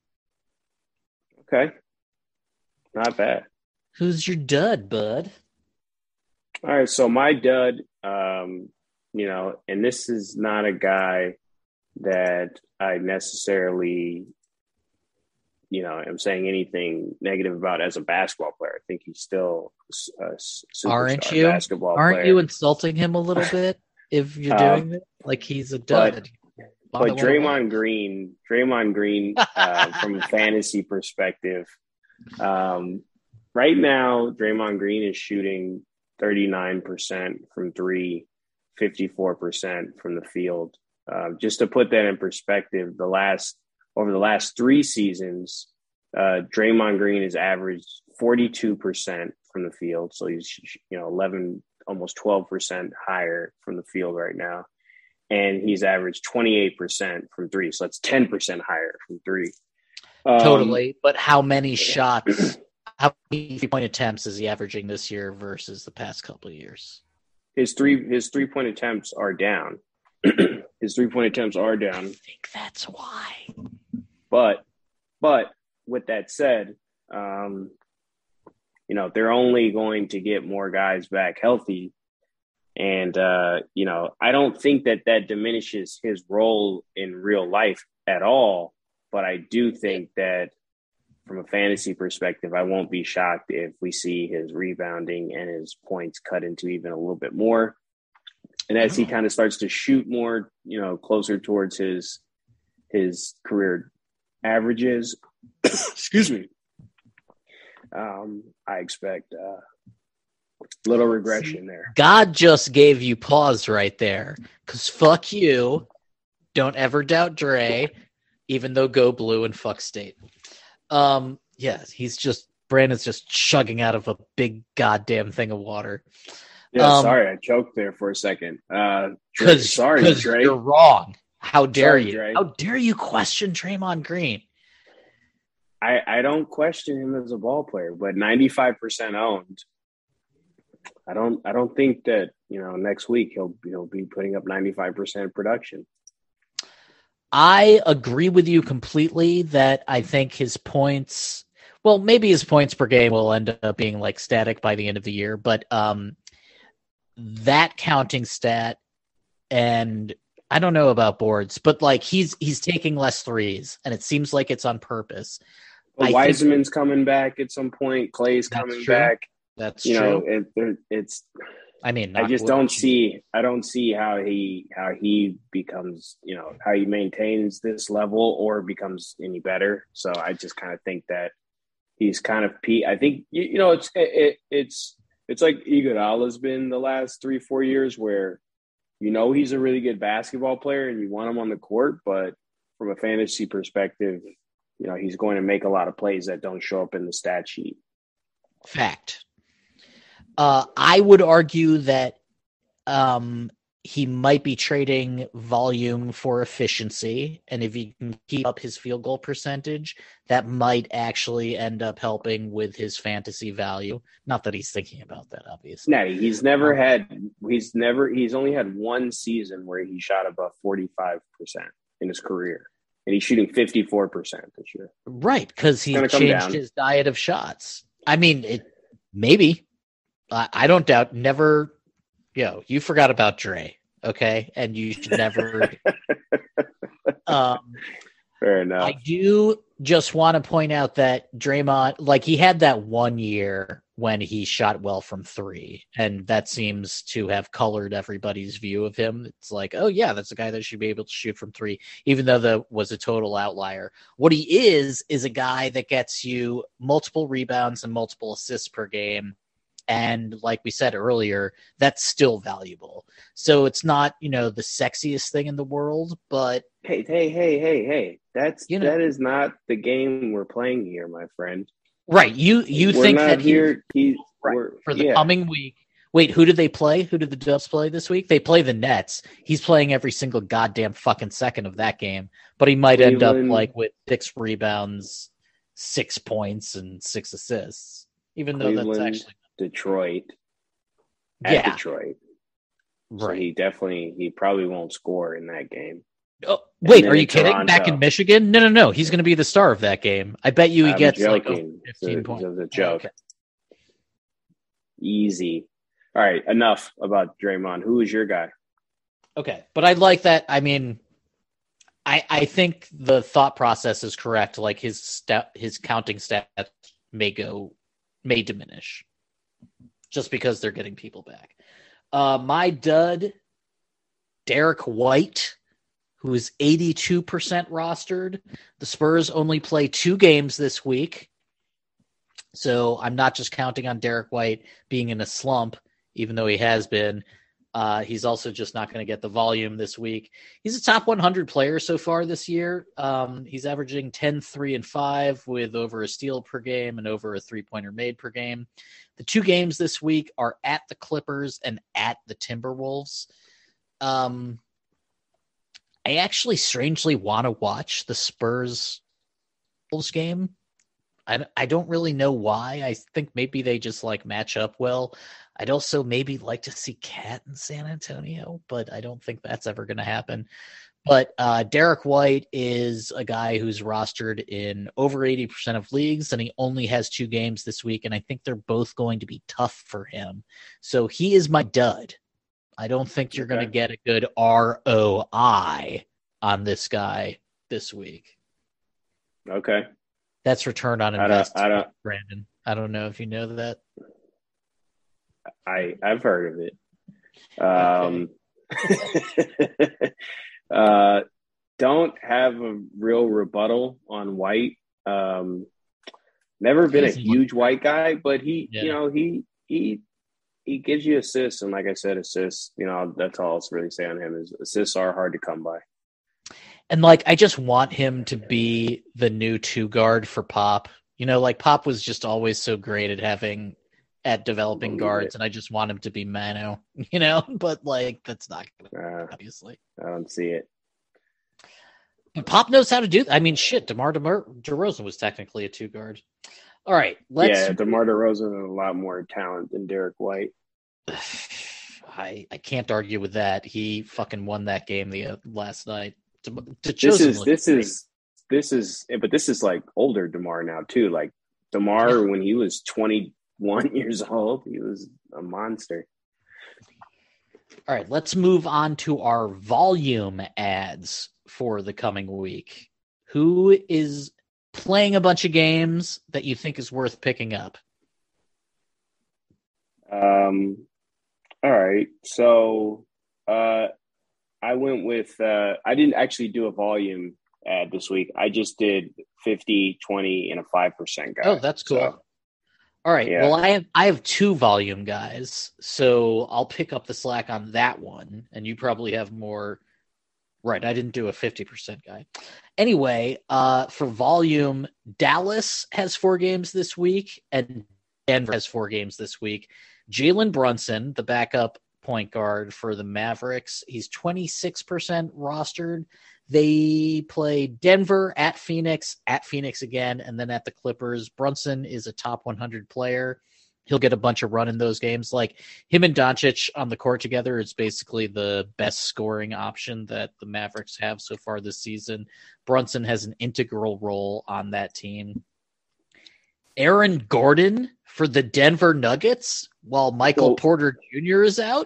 Okay. Not bad. Who's your dud, bud? All right, so my dud, um, you know, and this is not a guy that I necessarily – you know, I'm saying anything negative about as a basketball player. I think he's still a superstar Aren't you? basketball Aren't player. you insulting him a little bit if you're doing um, it? Like he's a dud. But, but Draymond Green, Draymond Green, uh, from a fantasy perspective, um, right now, Draymond Green is shooting thirty-nine percent from three, fifty-four percent from the field. Uh, just to put that in perspective, the last Over the last three seasons, uh, Draymond Green has averaged forty-two percent from the field. So he's, you know, eleven, almost twelve percent higher from the field right now. And he's averaged twenty-eight percent from three. So that's ten percent higher from three. Um, totally. But how many shots, how many three-point attempts is he averaging this year versus the past couple of years? His three, his three-point attempts are down. His three-point attempts are down. I think that's why. But, but with that said, um, you know, they're only going to get more guys back healthy. And, uh, you know, I don't think that that diminishes his role in real life at all. But I do think that from a fantasy perspective, I won't be shocked if we see his rebounding and his points cut into even a little bit more. And as he kind of starts to shoot more, you know, closer towards his his career averages, excuse me, um, I expect uh, little regression there. God just gave you pause right there, because fuck you. Don't ever doubt Dre, even though go blue and fuck state. Um, yeah, he's just Brandon's just chugging out of a big goddamn thing of water. Yeah, um, sorry, I choked there for a second. Uh, Because sorry, Dre. You're wrong. How dare Sorry, you? Dre. How dare you question Draymond Green? I, I don't question him as a ball player, but ninety-five percent owned. I don't I don't think that, you know, next week he'll he'll be putting up ninety-five percent production. I agree with you completely that I think his points, well, maybe his points per game will end up being like static by the end of the year, but um, that counting stat, and I don't know about boards, but like he's he's taking less threes, and it seems like it's on purpose. Well, I Wiseman's think, coming back at some point. Clay's coming true. back. That's you true. know, it, it's. I mean, I just don't see. I don't see how he how he becomes. You know, how he maintains this level or becomes any better. So I just kind of think that he's kind of pe- I think you, you know it's it, it, it's it's like Iguodala's been the last three four years where you know he's a really good basketball player and you want him on the court, but from a fantasy perspective, you know he's going to make a lot of plays that don't show up in the stat sheet. Fact. Uh, I would argue that um, he might be trading volume for efficiency, and if he can keep up his field goal percentage, that might actually end up helping with his fantasy value. Not that he's thinking about that, obviously. No, he's never um, had. He's never. He's only had one season where he shot above forty-five percent in his career, and he's shooting fifty-four percent this year. Right, because he changed his diet of shots. I mean, it maybe. I don't doubt. Never, you know, you forgot about Dre, okay? And you should never. um, Fair enough. I do just want to point out that Draymond, like, he had that one year when he shot well from three, and that seems to have colored everybody's view of him. It's like, oh yeah, that's a guy that should be able to shoot from three, even though that was a total outlier. What he is is a guy that gets you multiple rebounds and multiple assists per game. And like we said earlier, that's still valuable. So it's not, you know, the sexiest thing in the world, but hey, hey, hey, hey, hey, that's you know, that is not the game we're playing here, my friend. Right? You you we're think not that here he, he, right, for the yeah. coming week? Wait, who did they play? Who did the Dubs play this week? They play the Nets. He's playing every single goddamn fucking second of that game, but he might Cleveland, end up like with six rebounds, six points, and six assists, even Cleveland, though that's actually. Detroit at yeah. Detroit. Right. So he definitely, he probably won't score in that game. Oh, wait, are you kidding? Toronto. Back in Michigan? No, no, no. He's going to be the star of that game. I bet you he I'm gets joking. like oh, fifteen it's a, points. It's a joke. Oh, okay. Easy. All right, enough about Draymond. Who is your guy? Okay, but I like that. I mean, I I think the thought process is correct. Like his stat, his counting stats may go, may diminish. Just because they're getting people back. Uh, my dud, Derek White, who is eighty-two percent rostered. The Spurs only play two games this week. So I'm not just counting on Derek White being in a slump, even though he has been. Uh, he's also just not going to get the volume this week. He's a top one hundred player so far this year. Um, he's averaging ten, three, and five with over a steal per game and over a three-pointer made per game. The two games this week are at the Clippers and at the Timberwolves. Um, I actually strangely want to watch the Spurs Wolves game. I, I don't really know why. I think maybe they just like match up well. I'd also maybe like to see Cat in San Antonio, but I don't think that's ever going to happen. But uh, Derek White is a guy who's rostered in over eighty percent of leagues, and he only has two games this week, and I think they're both going to be tough for him. So he is my dud. I don't think you're okay. going to get a good R O I on this guy this week. Okay. That's return on investment, I don't, I don't, Brandon. I don't know if you know that. I, I've heard of it. Um, okay. uh, don't have a real rebuttal on White. Um, never been He's a huge White guy, but he, yeah. you know, he he he gives you assists, and like I said, assists. You know, that's all I'll really say on him is assists are hard to come by. And like, I just want him to be the new two guard for Pop. You know, like Pop was just always so great at having at developing guards, it. and I just want him to be Manu, you know, but like, that's not going to uh, obviously. I don't see it. But Pop knows how to do that. I mean, shit, DeMar DeMar- DeRozan was technically a two guard. All right. Let's... Yeah, DeMar DeRozan has a lot more talent than Derek White. I, I can't argue with that. He fucking won that game the uh, last night. De- De- this is, this great. is, this is, but this is like older DeMar now too. Like DeMar, yeah. when he was twenty-one years old, he was a monster. All right, let's move on to our volume ads for the coming week. Who is playing a bunch of games that you think is worth picking up? Um, all right. So, uh, I went with, uh, I didn't actually do a volume ad this week. I just did fifty, twenty, and a five percent guy. Oh, that's cool. So, all right. Yeah. Well, I have, I have two volume guys, so I'll pick up the slack on that one. And you probably have more. Right. I didn't do a fifty percent guy. Anyway, uh, for volume, Dallas has four games this week and Denver has four games this week. Jalen Brunson, the backup point guard for the Mavericks, he's twenty-six percent rostered. They play Denver, at Phoenix, at Phoenix again, and then at the Clippers. Brunson is a top one hundred player. He'll get a bunch of run in those games. Like him and Doncic on the court together is basically the best scoring option that the Mavericks have so far this season. Brunson has an integral role on that team. Aaron Gordon for the Denver Nuggets while Michael Whoa. Porter Junior is out.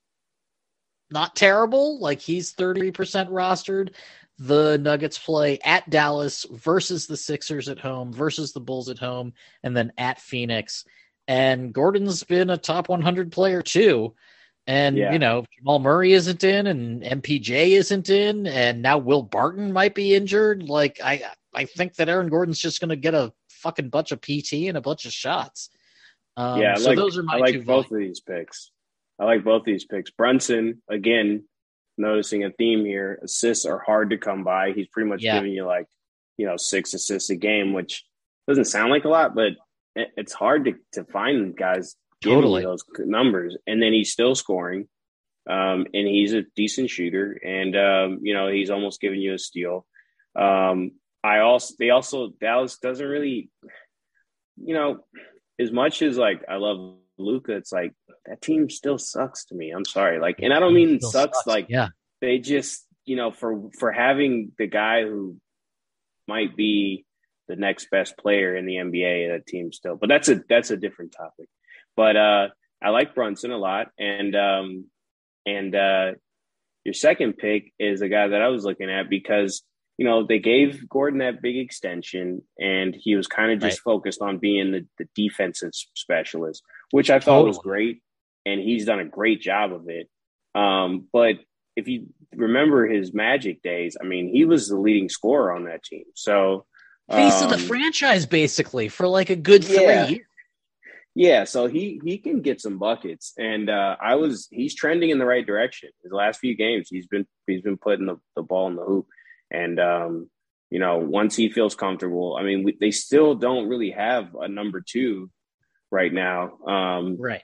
Not terrible. Like he's thirty percent rostered. The Nuggets play at Dallas versus the Sixers at home versus the Bulls at home and then at Phoenix. And Gordon's been a top one hundred player too. And, yeah. you know, Jamal Murray isn't in and M P J isn't in. And now Will Barton might be injured. Like, I I think that Aaron Gordon's just going to get a fucking bunch of P T and a bunch of shots. Um, yeah, I so like, those are my I like two both volumes. of these picks. I like both these picks. Brunson, again, noticing a theme here. Assists are hard to come by. He's pretty much yeah. giving you like, you know, six assists a game, which doesn't sound like a lot, but it's hard to, to find guys giving totally. those numbers. And then he's still scoring. Um, and he's a decent shooter. And, um, you know, he's almost giving you a steal. Um, I also, they also, Dallas doesn't really, you know, as much as like, I love Luka, it's like that team still sucks to me. I'm sorry. Like, and I don't mean sucks, sucks. Like, yeah. they just, you know, for, for having the guy who might be the next best player in the N B A, that team still, but that's a, that's a different topic. But, uh, I like Brunson a lot. And, um, and, uh, your second pick is a guy that I was looking at because, you know, they gave Gordon that big extension and he was kind of just right. focused on being the, the defensive specialist, which I thought totally. was great. And he's done a great job of it. Um, but if you remember his Magic days, I mean, he was the leading scorer on that team. So face um, of the franchise, basically, for like a good three yeah. years. Yeah, so he he can get some buckets, and uh, I was he's trending in the right direction. His last few games, he's been he's been putting the, the ball in the hoop, and um, you know, once he feels comfortable, I mean, we, they still don't really have a number two right now, um, right?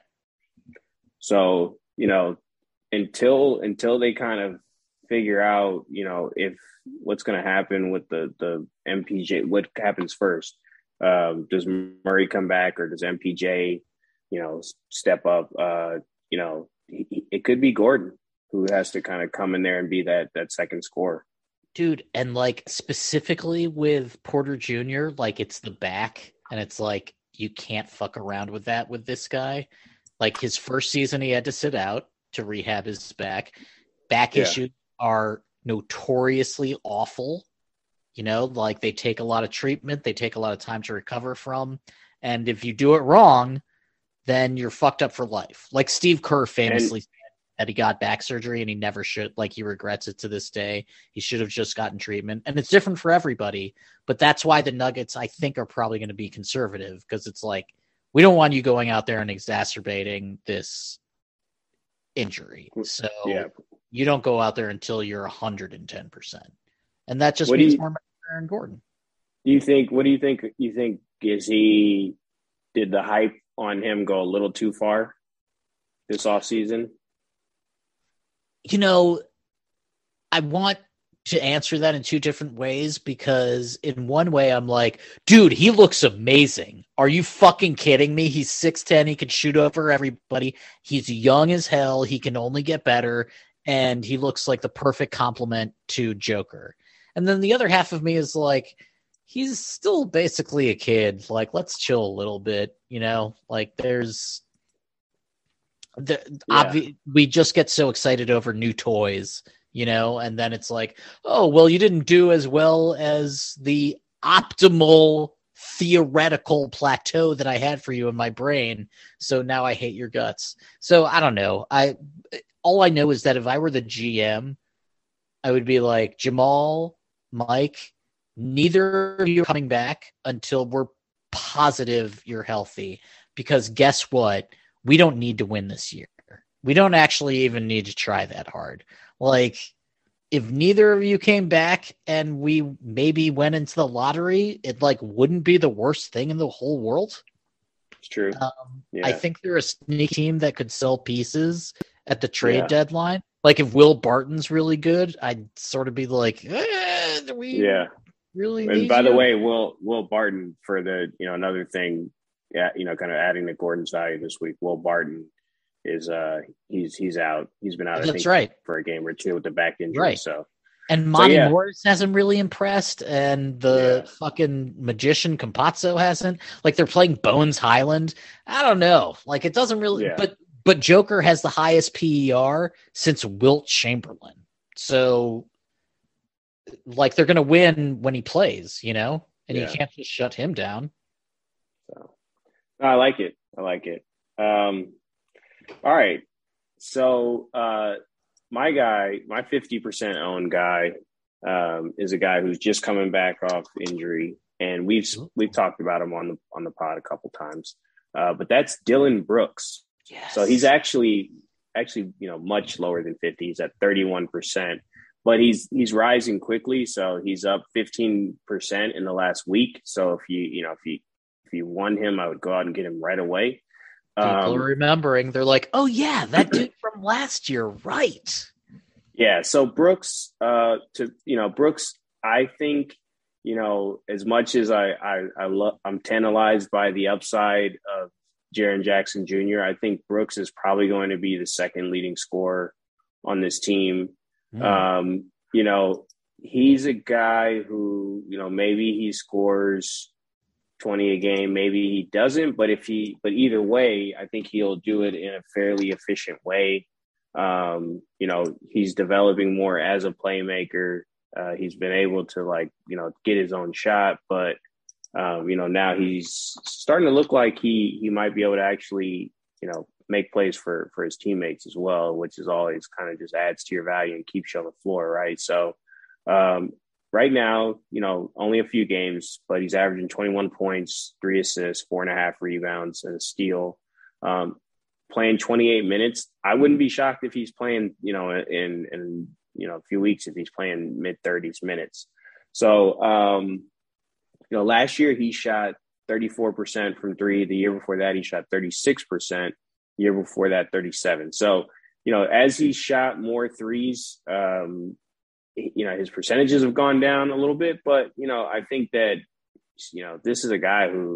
So you know, until until they kind of figure out, you know, if what's going to happen with the the M P J, what happens first. Um, does Murray come back or does M P J you know, step up. Uh, you know, he, it could be Gordon who has to kind of come in there and be that that second scorer. Dude, and like specifically with Porter Junior, like it's the back, and it's like you can't fuck around with that with this guy. Like his first season, he had to sit out to rehab his back. Back yeah. issues are notoriously awful. You know, like they take a lot of treatment, they take a lot of time to recover from. And if you do it wrong, then you're fucked up for life. Like Steve Kerr famously and, said that he got back surgery and he never should, like he regrets it to this day. He should have just gotten treatment. And it's different for everybody. But that's why the Nuggets, I think, are probably going to be conservative, because it's like, we don't want you going out there and exacerbating this injury. So yeah. you don't go out there until you're one hundred ten percent. And that just what means you, more for Aaron Gordon. Do you think, what do you think, you think, is he, did the hype on him go a little too far this offseason? You know, I want to answer that in two different ways, because in one way I'm like, dude, he looks amazing. Are you fucking kidding me? He's six ten. He can shoot over everybody. He's young as hell. He can only get better. And he looks like the perfect complement to Joker. And then the other half of me is like, he's still basically a kid. Like, let's chill a little bit, you know? Like, there's the yeah. obvi- we just get so excited over new toys, you know? And then it's like, oh, well, you didn't do as well as the optimal theoretical plateau that I had for you in my brain. So now I hate your guts. So I don't know. I all I know is that if I were the G M, I would be like, Jamal, Mike, neither of you are coming back until we're positive you're healthy. Because guess what? We don't need to win this year. We don't actually even need to try that hard. Like, if neither of you came back and we maybe went into the lottery, it like wouldn't be the worst thing in the whole world. It's true. Um, yeah. I think they're a sneaky team that could sell pieces at the trade yeah. deadline. Like if Will Barton's really good, I'd sort of be like, eh, do we yeah. really and need by you? the way, Will Will Barton, for the, you know, another thing, yeah, you know, kind of adding to Gordon's value this week, Will Barton is uh he's he's out. He's been out, I That's think, right. for a game or two with the back injury. Right. So and Monty so, yeah. Morris hasn't really impressed, and the yeah. fucking magician Campazzo hasn't. Like they're playing Bones Highland. I don't know. Like it doesn't really yeah. but but Joker has the highest P E R since Wilt Chamberlain. So like they're gonna win when he plays, you know? And yeah. you can't just shut him down. So I like it. I like it. Um all right. So uh my guy, my fifty percent owned guy, um, is a guy who's just coming back off injury, and we've we've talked about him on the on the pod a couple times. Uh, but that's Dillon Brooks. Yes. So he's actually actually you know much lower than fifty. He's at thirty-one percent, but he's he's rising quickly. So he's up fifteen percent in the last week. So if you you know if you if you won him, I would go out and get him right away. People um, are remembering. They're like, oh, yeah, that dude from last year. Right. Yeah. So Brooks, uh, to, you know, Brooks, I think, you know, as much as I, I, I love, I'm tantalized by the upside of Jaren Jackson Junior, I think Brooks is probably going to be the second leading scorer on this team. Mm. Um, you know, he's a guy who, you know, maybe he scores twenty a game, maybe he doesn't, but if he, but either way, I think he'll do it in a fairly efficient way. Um, you know, he's developing more as a playmaker. Uh, he's been able to like, you know, get his own shot, but um, you know, now he's starting to look like he, he might be able to actually, you know, make plays for, for his teammates as well, which is always kind of just adds to your value and keeps you on the floor. Right. So, um, right now, you know, only a few games, but he's averaging twenty-one points, three assists, four and a half rebounds, and a steal. Um, playing twenty-eight minutes, I wouldn't be shocked if he's playing, you know, in in you know a few weeks if he's playing mid thirties minutes. So, um, you know, last year he shot thirty-four percent from three. The year before that, he shot thirty-six percent. The year before that, thirty-seven. So, you know, as he shot more threes, um, you know, his percentages have gone down a little bit, but, you know, I think that, you know, this is a guy who,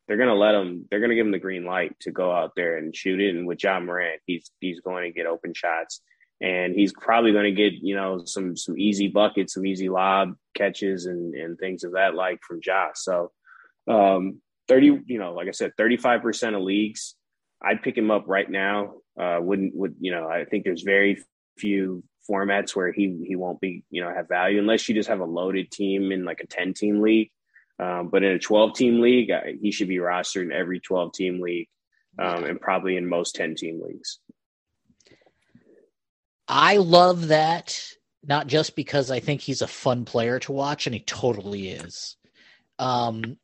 they're gonna let him. They're gonna give him the green light to go out there and shoot it. And with John Morant, he's he's going to get open shots, and he's probably going to get you know some some easy buckets, some easy lob catches, and and things of that like from Josh. So um, thirty, you know, like I said, thirty-five percent of leagues, I'd pick him up right now. Uh, wouldn't would you know? I think there's very few formats where he he won't be you know have value unless you just have a loaded team in like a ten team league. Um, but in a twelve team league, I, he should be rostered in every twelve team league, um, and probably in most ten team leagues. I love that, not just because I think he's a fun player to watch, and he totally is. Um,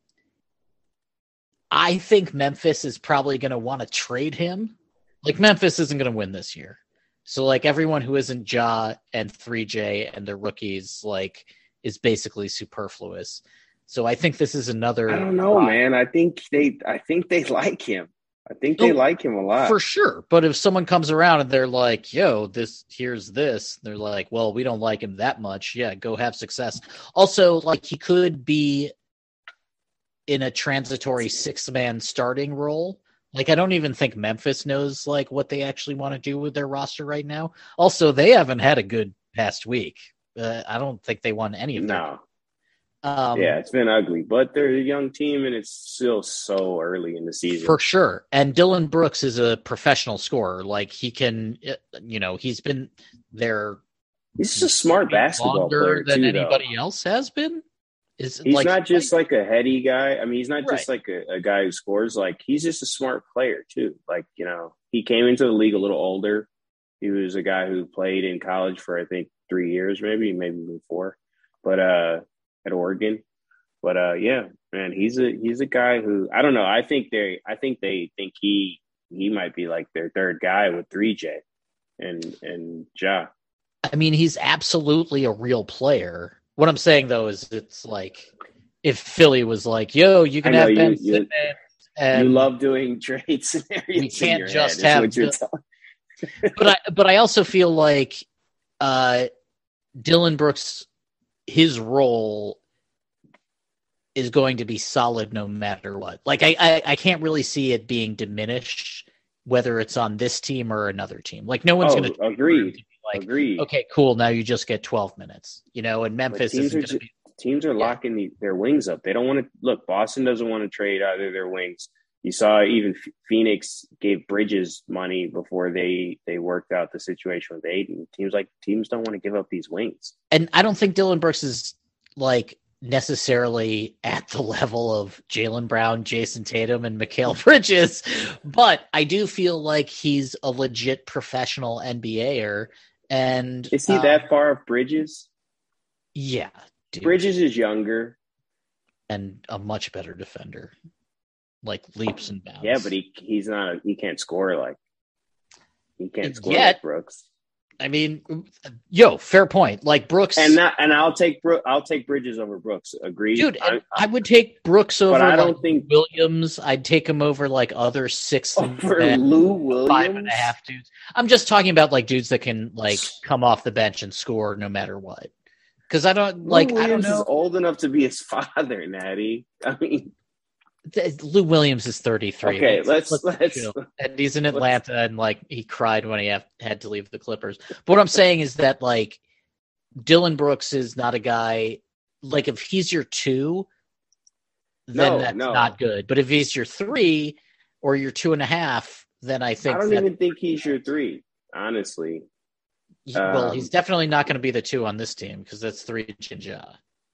I think Memphis is probably going to want to trade him. Like, Memphis isn't going to win this year. So, like, everyone who isn't Ja and three J and the rookies, like, is basically superfluous. So I think this is another. I don't know, uh, man. I think they. I think they like him. I think they oh, like him a lot for sure. But if someone comes around and they're like, "Yo, this here's this," they're like, "Well, we don't like him that much." Yeah, go have success. Also, like he could be in a transitory six-man starting role. Like I don't even think Memphis knows like what they actually want to do with their roster right now. Also, they haven't had a good past week. Uh, I don't think they won any of them. No. Um, yeah, it's been ugly, but they're a young team, and it's still so early in the season. For sure. And Dillon Brooks is a professional scorer. Like, he can, you know, he's been there. He's just a smart basketball player, than too, anybody though. else has been. Is He's like, not just like, like a heady guy. I mean, he's not right. just like a, a guy who scores. Like, he's just a smart player, too. Like, you know, he came into the league a little older. He was a guy who played in college for, I think, three years, maybe, maybe even four. But uh, at Oregon. But uh, yeah, man, he's a he's a guy who I don't know. I think they I think they think he he might be like their third guy with three J and and Ja. I mean, he's absolutely a real player. What I'm saying though is, it's like if Philly was like, "Yo, you can have Ben you, Simmons," and you love doing trade scenarios. We can't just head, have. The, but I but I also feel like uh, Dillon Brooks, his role is going to be solid no matter what. Like I, I, I can't really see it being diminished, whether it's on this team or another team. Like no one's oh, going to agree. Like, agreed. Okay, cool. Now you just get twelve minutes, you know, and Memphis teams isn't are, just, be, teams are yeah. locking the, their wings up. They don't want to look, Boston doesn't want to trade either of their wings. You saw even Phoenix gave Bridges money before they, they worked out the situation with Aiden. Teams like teams don't want to give up these wings. And I don't think Dillon Brooks is like necessarily at the level of Jaylen Brown, Jason Tatum, and Mikal Bridges, but I do feel like he's a legit professional N B A-er. And is he um, that far off Bridges? Yeah, dude. Bridges is younger and a much better defender, like leaps and bounds. Yeah, but he he's not. A, he can't score like he can't score Yet, like Brooks. I mean, yo, fair point. Like Brooks, and not, and I'll take Bro- I'll take Bridges over Brooks. Agreed, dude. I, I, I would take Brooks over. But I don't like think Williams. I'd take him over like other six over Lou Williams, five and a half dudes. I'm just talking about like dudes that can like come off the bench and score no matter what. Because I don't Lou like. Williams I don't know. Is old enough to be his father, Natty. I mean. Lou Williams is thirty-three. Okay, let's let's, let's and he's in Atlanta, and like he cried when he have, had to leave the Clippers. But what I'm saying is that like Dillon Brooks is not a guy like if he's your two, then no, that's no. not good. But if he's your three or your two and a half, then I think I don't that, even think he's your three. Honestly, he, well, um, he's definitely not going to be the two on this team because that's three Jinja.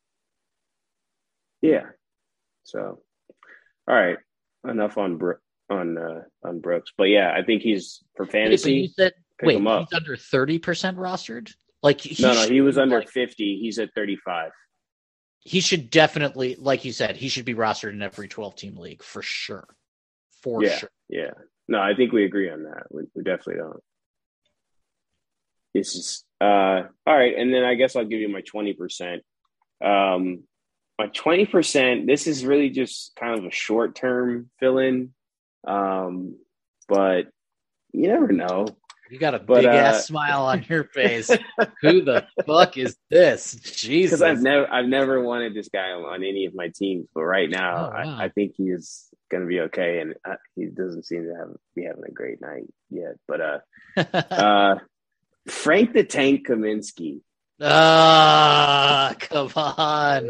Yeah, so. All right, enough on Bro- on uh, on Brooks, but yeah, I think he's for fantasy. Wait, said, pick wait him up. He's under thirty percent rostered. Like he no, no, he was under like, fifty. He's at thirty-five. He should definitely, like you said, he should be rostered in every twelve-team league for sure. For yeah, sure. Yeah, no, I think we agree on that. We, we definitely don't. This is uh, all right, and then I guess I'll give you my twenty percent. Um. My twenty percent, this is really just kind of a short-term fill-in, um, but you never know. You got a but, big-ass uh, smile on your face. Who the fuck is this? Jesus. Because I've never, I've never wanted this guy on, on any of my teams, but right now, oh, wow. I, I think he is going to be okay. And uh, he doesn't seem to have be having a great night yet. But uh, uh, Frank the Tank Kaminsky. Ah, come on.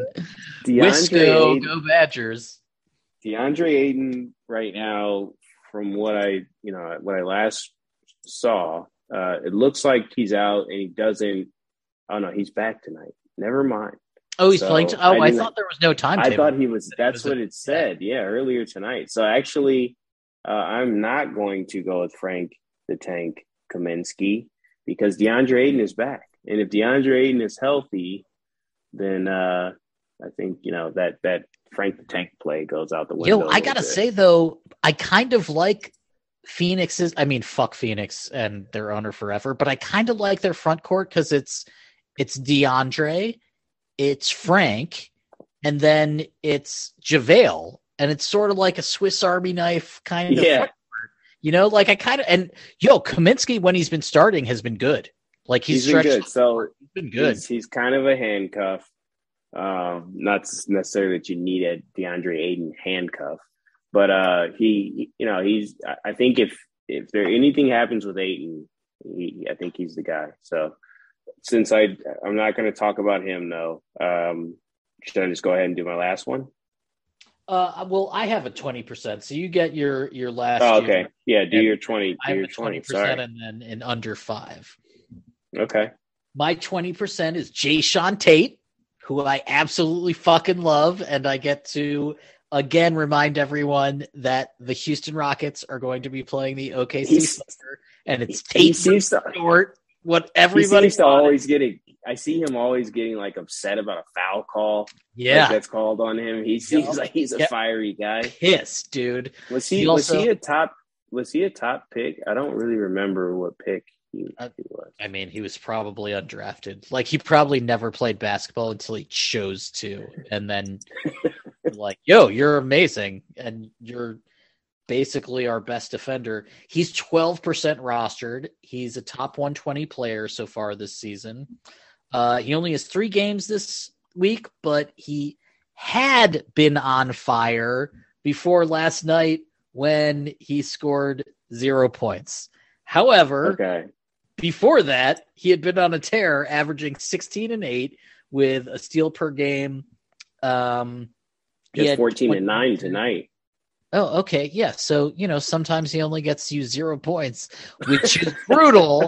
Wisco, go Badgers. DeAndre Ayton right now, from what I, you know, what I last saw, uh, it looks like he's out and he doesn't, oh no, he's back tonight. Never mind. Oh, he's so playing. T- oh, I, I thought there was no timetable. I thought he was, that's was what it, it said. Yeah. yeah, earlier tonight. So actually, uh, I'm not going to go with Frank the Tank Kaminsky because DeAndre Ayton is back. And if DeAndre Ayton is healthy, then uh, I think, you know, that that Frank the Tank play goes out the window. Yo, I got to say, though, I kind of like Phoenix's – I mean, fuck Phoenix and their owner forever, but I kind of like their front court because it's it's DeAndre, it's Frank, and then it's JaVale. And it's sort of like a Swiss Army knife kind of yeah. front court. You know, like I kind of – and, yo, Kaminsky, when he's been starting, has been good. Like he's, he's been good. So he's been good. He's, he's kind of a handcuff. Um, not necessarily that you need a DeAndre Ayton handcuff, but uh, he, you know, he's. I think if if there anything happens with Ayton, he, I think he's the guy. So since I, I'm not going to talk about him, though. Um, should I just go ahead and do my last one? Uh, well, I have a twenty percent, so you get your your last. Oh, okay, year. yeah, do your twenty. Do I have your a twenty percent, and then in under five. Okay. My twenty percent is Jayshawn Tate, who I absolutely fucking love. And I get to, again, remind everyone that the Houston Rockets are going to be playing the O K C Thunder. And it's Tate short, what everybody He seems to always getting, I see him always getting, like, upset about a foul call. Yeah. Like that's called on him. He seems yep. like he's a yep. fiery guy. Pissed, dude. Was he, he was also, he a top, was he a top pick? I don't really remember what pick. He, he was. I mean, he was probably undrafted. Like, he probably never played basketball until he chose to. And then, like, yo, you're amazing. And you're basically our best defender. He's twelve percent rostered. He's a top one twenty player so far this season. Uh, he only has three games this week, but he had been on fire before last night when he scored zero points. However, okay. Before that, he had been on a tear, averaging sixteen and eight with a steal per game. Um, he had fourteen and nine tonight. Oh, okay. Yeah. So, you know, sometimes he only gets you zero points, which is brutal.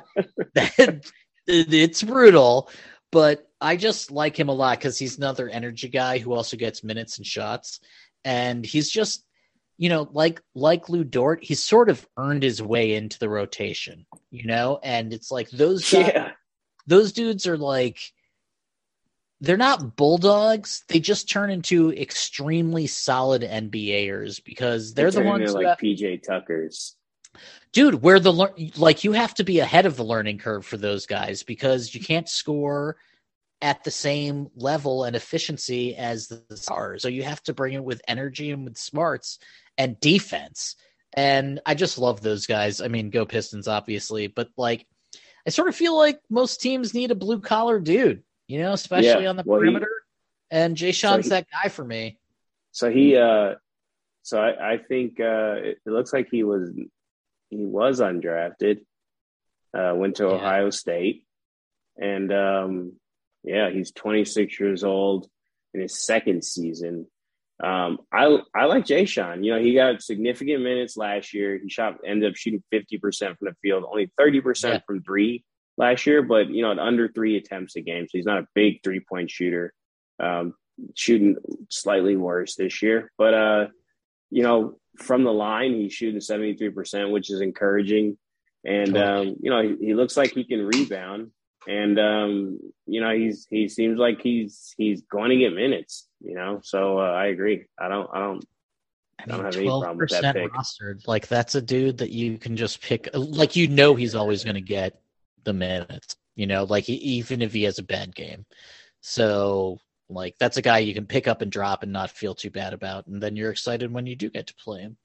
It's brutal. But I just like him a lot because he's another energy guy who also gets minutes and shots. And he's just, you know, like like Lou Dort, he's sort of earned his way into the rotation, you know? And it's like those guys, yeah. those dudes are like, they're not bulldogs. They just turn into extremely solid N B A-ers because they're they the ones like have, P J Tuckers. Dude, where the like you have to be ahead of the learning curve for those guys because you can't score at the same level and efficiency as the stars. So you have to bring it with energy and with smarts and defense. And I just love those guys. I mean, go Pistons, obviously, but like, I sort of feel like most teams need a blue collar dude, you know, especially yeah. on the well, perimeter. He, and Jay Sean's so he, that guy for me. So he, uh, so I, I think uh, it, it looks like he was, he was undrafted, uh, went to yeah. Ohio State, and um, yeah, he's twenty-six years old in his second season. Um, I I like Jay Sean. You know, he got significant minutes last year. He shot ended up shooting fifty percent from the field, only thirty percent yeah. from three last year, but you know, at under three attempts a game. So he's not a big three point shooter. Um, shooting slightly worse this year, but uh, you know, from the line, he's shooting seventy-three percent, which is encouraging. And totally. um, you know, he, he looks like he can rebound. And um, you know, he's he seems like he's he's going to get minutes. You know, so uh, I agree. I don't I don't I, mean, I don't have any problem with that pick. Rostered, like that's a dude that you can just pick. Like you know, he's always going to get the minutes. You know, like he, even if he has a bad game. So like that's a guy you can pick up and drop and not feel too bad about, and then you're excited when you do get to play him.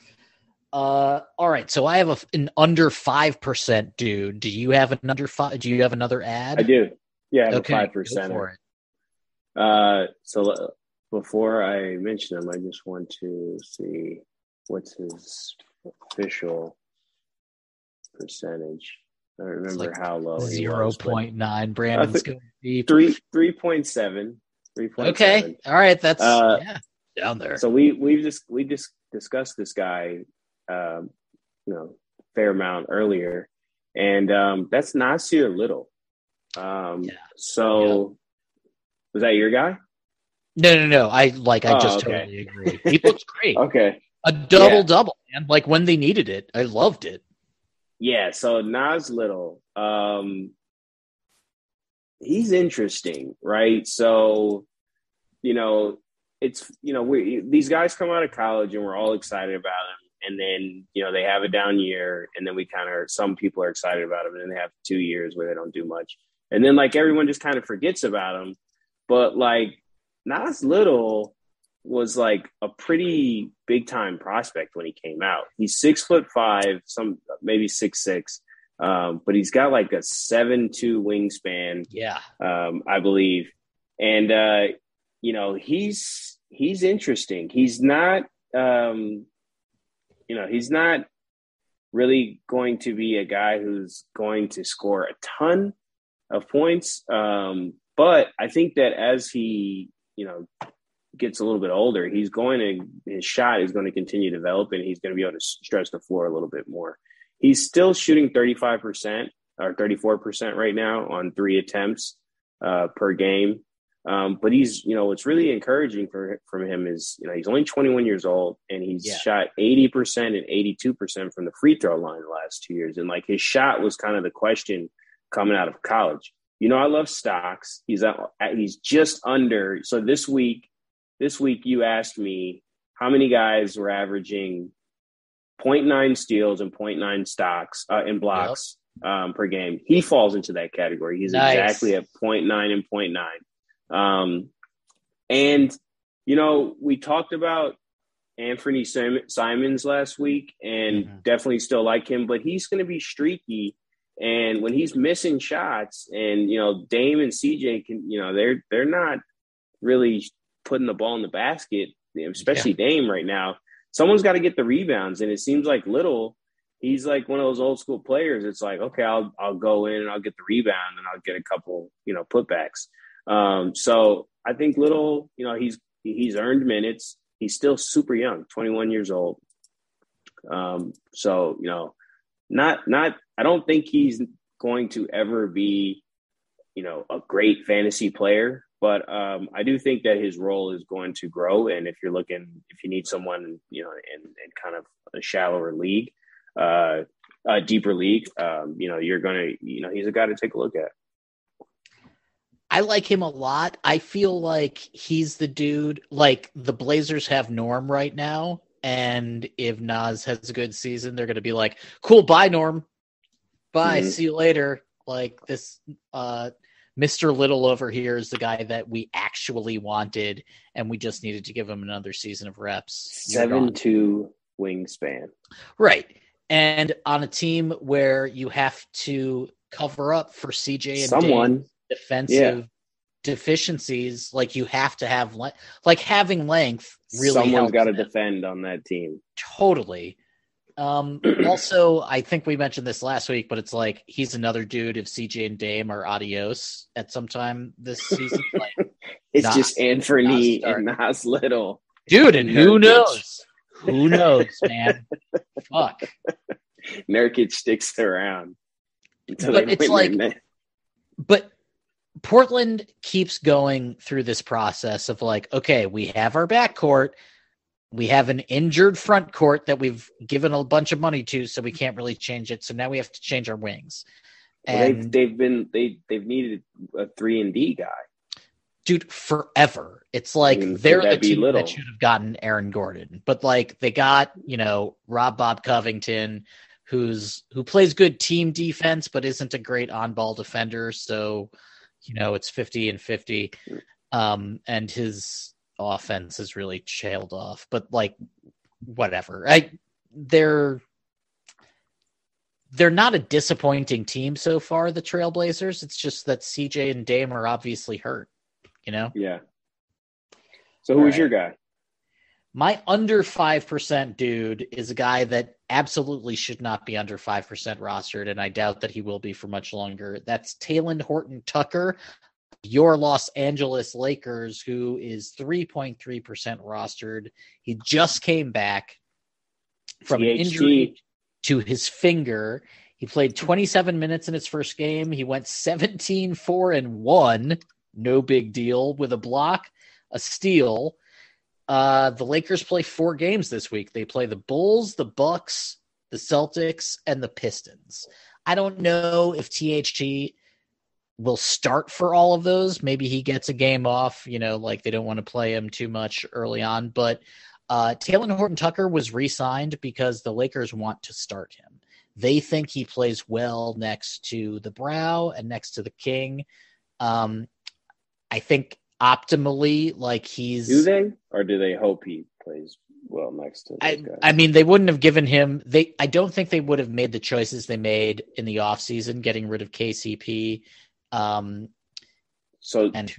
Uh, all right. So I have a, an under five percent dude. Do you have an under five? Do you have another ad? I do. Yeah, I have okay, a five percent. for it. Uh, so before I mention him, I just want to see what's his official percentage. I don't remember like how low he zero point nine. Brandon's th- going deep. Three three point seven. Three point okay. seven. All right. That's uh, yeah, down there. So we we've just we just discussed this guy, um, you know, fair amount earlier, and um, that's Nasir Little. Um, yeah. So yep. Was that your guy? No, no, no. I like. I oh, just okay. totally agree. He looks great. okay. A double yeah. double, man. Like when they needed it, I loved it. Yeah, so Nas Little, um, he's interesting, right? So, you know, it's, you know, we these guys come out of college and we're all excited about them. And then, you know, they have a down year and then we kind of, some people are excited about them and then they have two years where they don't do much. And then like everyone just kind of forgets about them. But like Nas Little was like a pretty big time prospect when he came out. He's six foot five, some maybe six six, um, but he's got like a seven two wingspan. Yeah, um, I believe, and uh, you know he's he's interesting. He's not, um, you know, he's not really going to be a guy who's going to score a ton of points, um, but I think that as he, you know, gets a little bit older, he's going to, his shot is going to continue to develop and he's going to be able to stretch the floor a little bit more. He's still shooting thirty-five percent or thirty-four percent right now on three attempts uh, per game. Um, but he's, you know, what's really encouraging for from him is, you know, he's only twenty-one years old and he's yeah. shot eighty percent and eighty-two percent from the free throw line the last two years. And like his shot was kind of the question coming out of college. You know, I love stocks. He's at, he's just under. So this week, This week, you asked me how many guys were averaging zero point nine steals and zero point nine stocks uh, in blocks yep. um, per game. He falls into that category. He's nice. exactly at zero point nine and zero point nine. Um, and, you know, we talked about Anthony Simons last week and mm-hmm. definitely still like him, but he's going to be streaky. And when he's missing shots and, you know, Dame and C J can, you know, they're they're not really – putting the ball in the basket, especially yeah. Dame right now, someone's got to get the rebounds. And it seems like Little, he's like one of those old school players. It's like, okay, I'll, I'll go in and I'll get the rebound and I'll get a couple, you know, putbacks. Um, so I think Little, you know, he's, he's earned minutes. He's still super young, twenty-one years old. Um, so, you know, not, not, I don't think he's going to ever be, you know, a great fantasy player. But um, I do think that his role is going to grow. And if you're looking, if you need someone, you know, in, in kind of a shallower league, uh, a deeper league, um, you know, you're going to, you know, he's a guy to take a look at. I like him a lot. I feel like he's the dude, like the Blazers have Norm right now. And if Nas has a good season, they're going to be like, cool, bye, Norm. Bye. Mm-hmm. See you later. Like this, uh, Mister Little over here is the guy that we actually wanted, and we just needed to give him another season of reps. seven two wingspan. Right. And on a team where you have to cover up for C J and Someone. Dame's defensive yeah. deficiencies, like you have to have le- like having length really Someone's got to them. defend on that team. Totally. Um, also, I think we mentioned this last week, but it's like he's another dude. If C J and Dame are adios at some time this season, like it's not, just Anthony and Nas Little, dude. And who knows? Who knows, man? Fuck. Nurkic sticks around. But it's like, but Portland keeps going through this process of like, okay, we have our backcourt. We have an injured front court that we've given a bunch of money to, so we can't really change it. So now we have to change our wings. And well, they've, they've been they they've needed a three and D guy, dude, forever. It's like I mean, they're the team little? that should have gotten Aaron Gordon, but like they got you know Rob Bob Covington, who's who plays good team defense, but isn't a great on ball defender. So you know it's fifty and fifty, um, and his offense has really trailed off, but like whatever. I they're they're not a disappointing team so far, the Trailblazers. It's just that C J and Dame are obviously hurt, you know? Yeah. So who All was right. your guy? My under five percent dude is a guy that absolutely should not be under five percent rostered, and I doubt that he will be for much longer. That's Talen Horton-Tucker, your Los Angeles Lakers, who is three point three percent rostered. He just came back from T H T. an injury to his finger. He played twenty-seven minutes in his first game. He went seventeen, four, and one. No big deal, with a block, a steal. Uh, the Lakers play four games this week. They play the Bulls, the Bucks, the Celtics, and the Pistons. I don't know if T H T will start for all of those. Maybe he gets a game off, you know, like they don't want to play him too much early on. But uh, Talen Horton-Tucker was re-signed because the Lakers want to start him. They think he plays well next to the Brow and next to the King. Um, I think optimally, like he's... Do they? Or do they hope he plays well next to those I, guys? I mean, they wouldn't have given him... They. I don't think they would have made the choices they made in the offseason, getting rid of K C P. Um, so and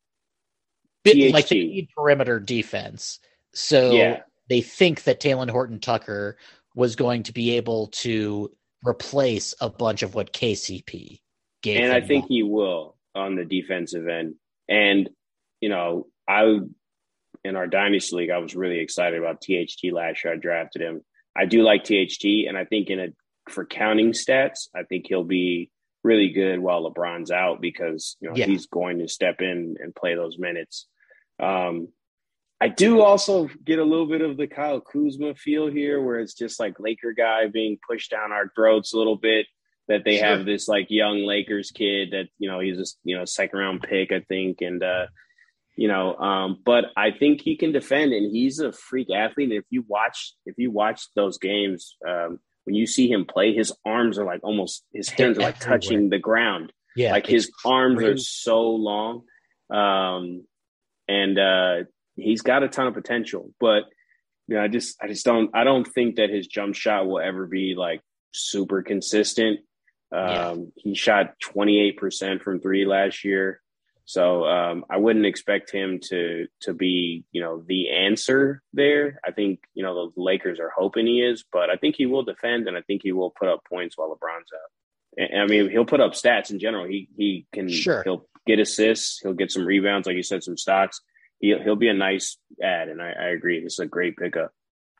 T H T. like they need perimeter defense. So yeah. they think that Talen Horton-Tucker was going to be able to replace a bunch of what K C P gave And I them think up. he will on the defensive end. And, you know, I in our Dynasty League, I was really excited about T H T last year. I drafted him. I do like T H T, and I think in a for counting stats, I think he'll be really good while LeBron's out because, you know, Yeah. he's going to step in and play those minutes. Um, I do also get a little bit of the Kyle Kuzma feel here where it's just like Laker guy being pushed down our throats a little bit, that they Sure. have this like young Lakers kid that, you know, he's a, you know, second round pick, I think. And, uh, you know, um, but I think he can defend and he's a freak athlete. And if you watch, if you watch those games, um, when you see him play, his arms are like almost, his hands They're are like everywhere. touching the ground. Yeah, Like his it's arms are crazy. so long. Um, and, uh, he's got a ton of potential, but you know, I just, I just don't, I don't think that his jump shot will ever be like super consistent. Um, Yeah. He shot twenty-eight percent from three last year. So um, I wouldn't expect him to, to be, you know, the answer there. I think, you know, the Lakers are hoping he is, but I think he will defend and I think he will put up points while LeBron's out. And, I mean, he'll put up stats in general. He, he can, Sure. he'll get assists. He'll get some rebounds. Like you said, some stocks. He'll, he'll be a nice ad. And I, I agree. This is a great pickup.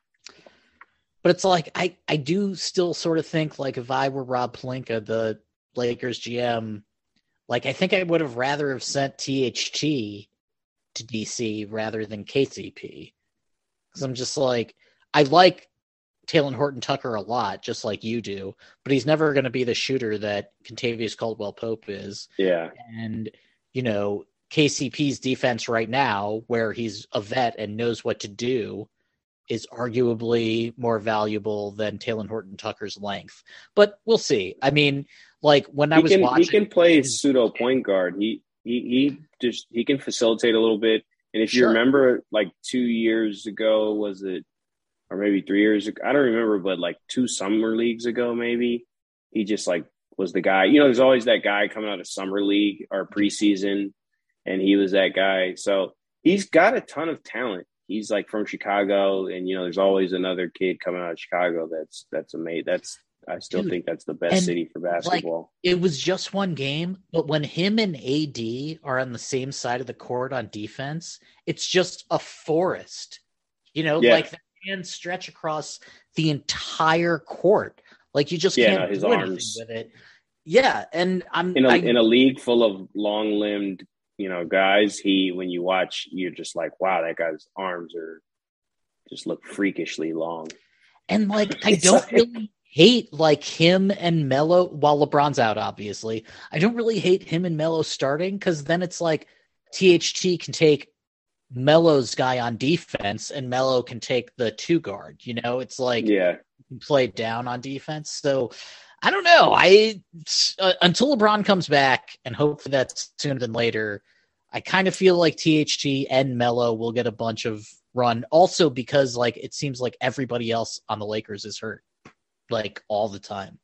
But it's like, I, I do still sort of think like if I were Rob Pelinka, the Lakers G M, like I think I would have rather have sent T H T to D C rather than K C P. Because I'm just like, I like Talen Horton-Tucker a lot, just like you do, but he's never going to be the shooter that Kentavious Caldwell-Pope is. Yeah. And, you know, K C P's defense right now, where he's a vet and knows what to do, is arguably more valuable than Talen Horton-Tucker's length. But we'll see. I mean, like when I He was can, watching, he can play pseudo point guard. He, he, he just, he can facilitate a little bit. And if you Sure. remember like two years ago, was it, or maybe three years ago, I don't remember, but like two summer leagues ago, maybe he just like was the guy, you know, there's always that guy coming out of summer league or preseason. And he was that guy. So he's got a ton of talent. He's like from Chicago, and you know, there's always another kid coming out of Chicago. That's that's amazing. That's I still Dude, think that's the best and, city for basketball. Like, it was just one game, but when him and A D are on the same side of the court on defense, it's just a forest. You know, Yeah. like the hands stretch across the entire court. Like you just Yeah, can't no, his do anything arms. with it. Yeah, and I'm in a I, in a league full of long limbed, you know, guys, he when you watch, you're just like, wow, that guy's arms are just look freakishly long. and like I It's don't like- really hate like him and Melo while LeBron's out, obviously. I don't really hate him and Melo starting because then it's like T H T can take Melo's guy on defense and Melo can take the two guard. You know, it's like Yeah. play down on defense. So I don't know. I uh, until LeBron comes back, and hopefully that's sooner than later, I kind of feel like T H T and Melo will get a bunch of run. Also because like it seems like everybody else on the Lakers is hurt, like all the time.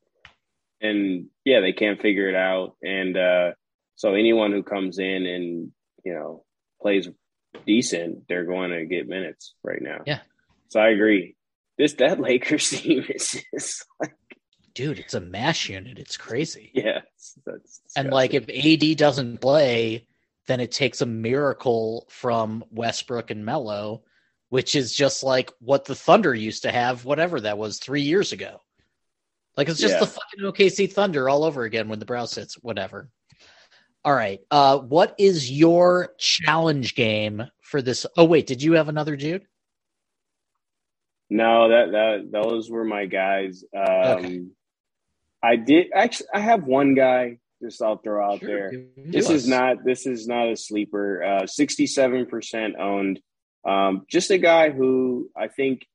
And yeah, they can't figure it out. And uh, so anyone who comes in and, you know, plays decent, they're going to get minutes right now. Yeah. So I agree. This that Lakers team is just like, dude, it's a mash unit. It's crazy. Yeah, that's and like if A D doesn't play, then it takes a miracle from Westbrook and Melo, which is just like what the Thunder used to have, whatever that was, three years ago. Like it's just Yeah. the fucking O K C Thunder all over again when the Browse hits, whatever. All right. Uh, what is your challenge game for this? Oh, wait, did you have another dude? No, that that those were my guys. Um, Okay. I did actually. I have one guy. Just I'll throw out Sure, there. do- do This us. is not. This is not a sleeper. Uh, Sixty-seven percent owned. Um, just a guy who I think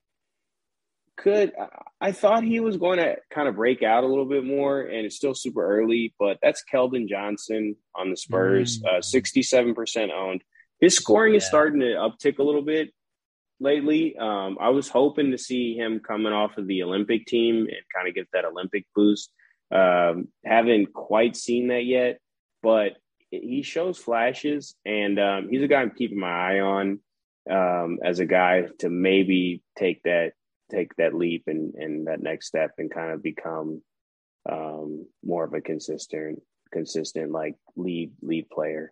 could. I thought he was going to kind of break out a little bit more, and it's still super early. But that's Keldon Johnson on the Spurs. Mm. Uh, Sixty-seven percent owned. His scoring is Yeah. starting to uptick a little bit lately. Um, I was hoping to see him coming off of the Olympic team and kind of get that Olympic boost. Um, haven't quite seen that yet, but he shows flashes, and um, he's a guy I'm keeping my eye on um, as a guy to maybe take that take that leap and, and that next step and kind of become um, more of a consistent consistent like lead lead player.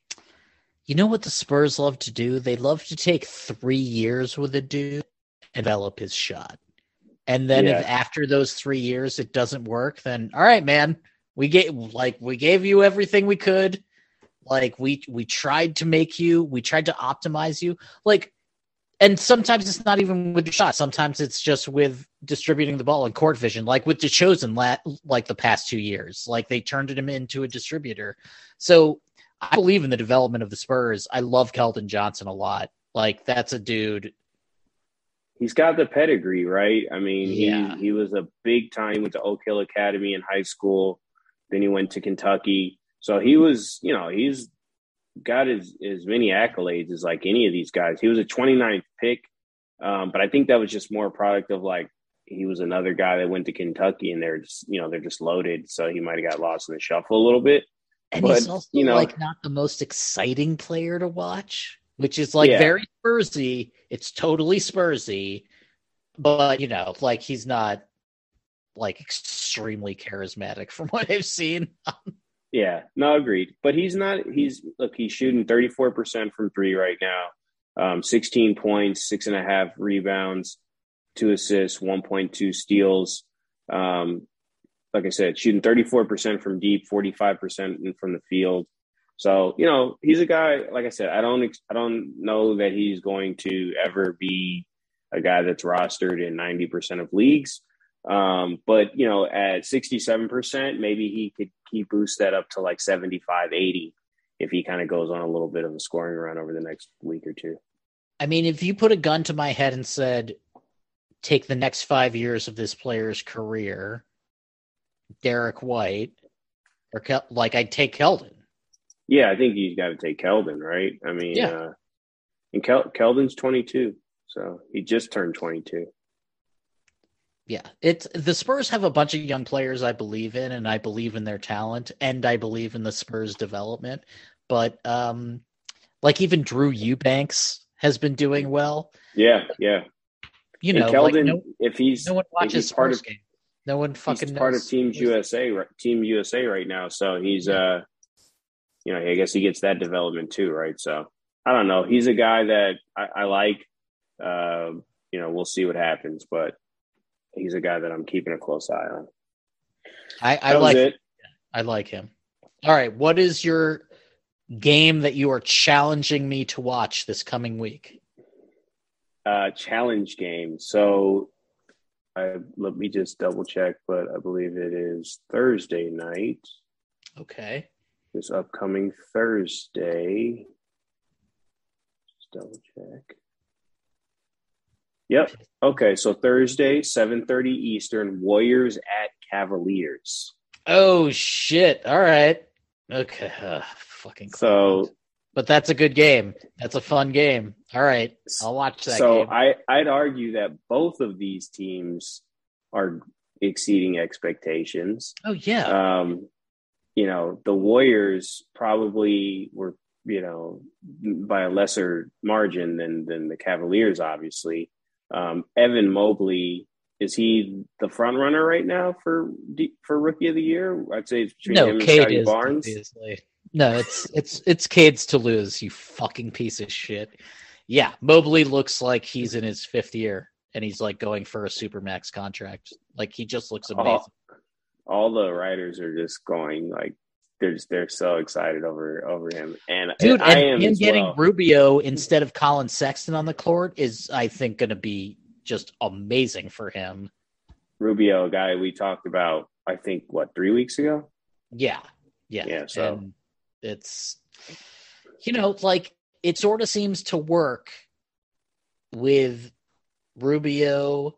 You know what the Spurs love to do? They love to take three years with a dude and develop his shot. And then Yeah. if after those three years it doesn't work, then all right, man, we gave like we gave you everything we could. Like we we tried to make you, we tried to optimize you. Like, and sometimes it's not even with the shot. Sometimes it's just with distributing the ball and court vision, like with DeChosen, la- like the past two years. Like they turned him into a distributor. So I believe in the development of the Spurs. I love Keldon Johnson a lot. Like that's a dude. He's got the pedigree, right? I mean, Yeah. he he was a big time. He went to Oak Hill Academy in high school. Then he went to Kentucky. So he was, you know, he's got as, as many accolades as like any of these guys. He was a twenty-ninth pick. Um, but I think that was just more a product of like he was another guy that went to Kentucky and they're just, you know, they're just loaded. So he might have got lost in the shuffle a little bit. And But, he's also you know- like not the most exciting player to watch, which is like Yeah. very Spursy. It's totally Spursy, but you know, like he's not like extremely charismatic from what I've seen. Yeah, no, agreed. But he's not, he's, look, he's shooting thirty-four percent from three right now. Um, sixteen points, six and a half rebounds, two assists, one point two steals. Um, like I said, shooting thirty-four percent from deep, forty-five percent from the field. So, you know, he's a guy, like I said, I don't, ex- I don't know that he's going to ever be a guy that's rostered in ninety percent of leagues. Um, but, you know, at sixty-seven percent, maybe he could he boost that up to like seventy-five, eighty if he kind of goes on a little bit of a scoring run over the next week or two. I mean, if you put a gun to my head and said, take the next five years of this player's career, Derek White, or Kel- like I'd take Keldon. Yeah, I think he's got to take Keldon, right? I mean, Yeah. uh, and Kel- Keldon's twenty-two, so he just turned twenty-two. Yeah, it's the Spurs have a bunch of young players I believe in, and I believe in their talent, and I believe in the Spurs' development. But um, like even Drew Eubanks has been doing well. Yeah, yeah. You And know, Keldon, like no, if he's no one if watches he's part Spurs of games. No one fucking he's part knows. of Team U S A, right- Team U S A right now. So he's, uh, you know, I guess he gets that development too, right? So I don't know. He's a guy that I, I like. Uh, you know, we'll see what happens, but he's a guy that I'm keeping a close eye on. I, I That was like it. I like him. All right, what is your game that you are challenging me to watch this coming week? Uh, challenge game. So I let me just double check, but I believe it is Thursday night. Okay. This upcoming Thursday. Just double check. Yep. Okay, so Thursday, seven thirty Eastern, Warriors at Cavaliers. Oh shit! All right. Okay. Ugh, fucking. So, Cleveland. But that's a good game. That's a fun game. All right, I'll watch that so game. I, I'd argue that both of these teams are exceeding expectations. Oh yeah. Um, you know, the Warriors probably were you know, by a lesser margin than than the Cavaliers, obviously. Um, Evan Mobley, is he the front runner right now for for Rookie of the Year? I'd say it's between No, him and Cade Scotty is Barnes. obviously. No, it's it's it's Cade's to lose. You fucking piece of shit. Yeah, Mobley looks like he's in his fifth year, and he's like going for a supermax contract. Like he just looks amazing. All, all the writers are just going like they're just, they're so excited over over him, and dude, I and am him as getting well. Rubio instead of Colin Sexton on the court is, I think, going to be just amazing for him. Rubio, a guy we talked about, I think, what, three weeks ago? Yeah, yeah, yeah. So and it's, you know, like it sort of seems to work with Rubio,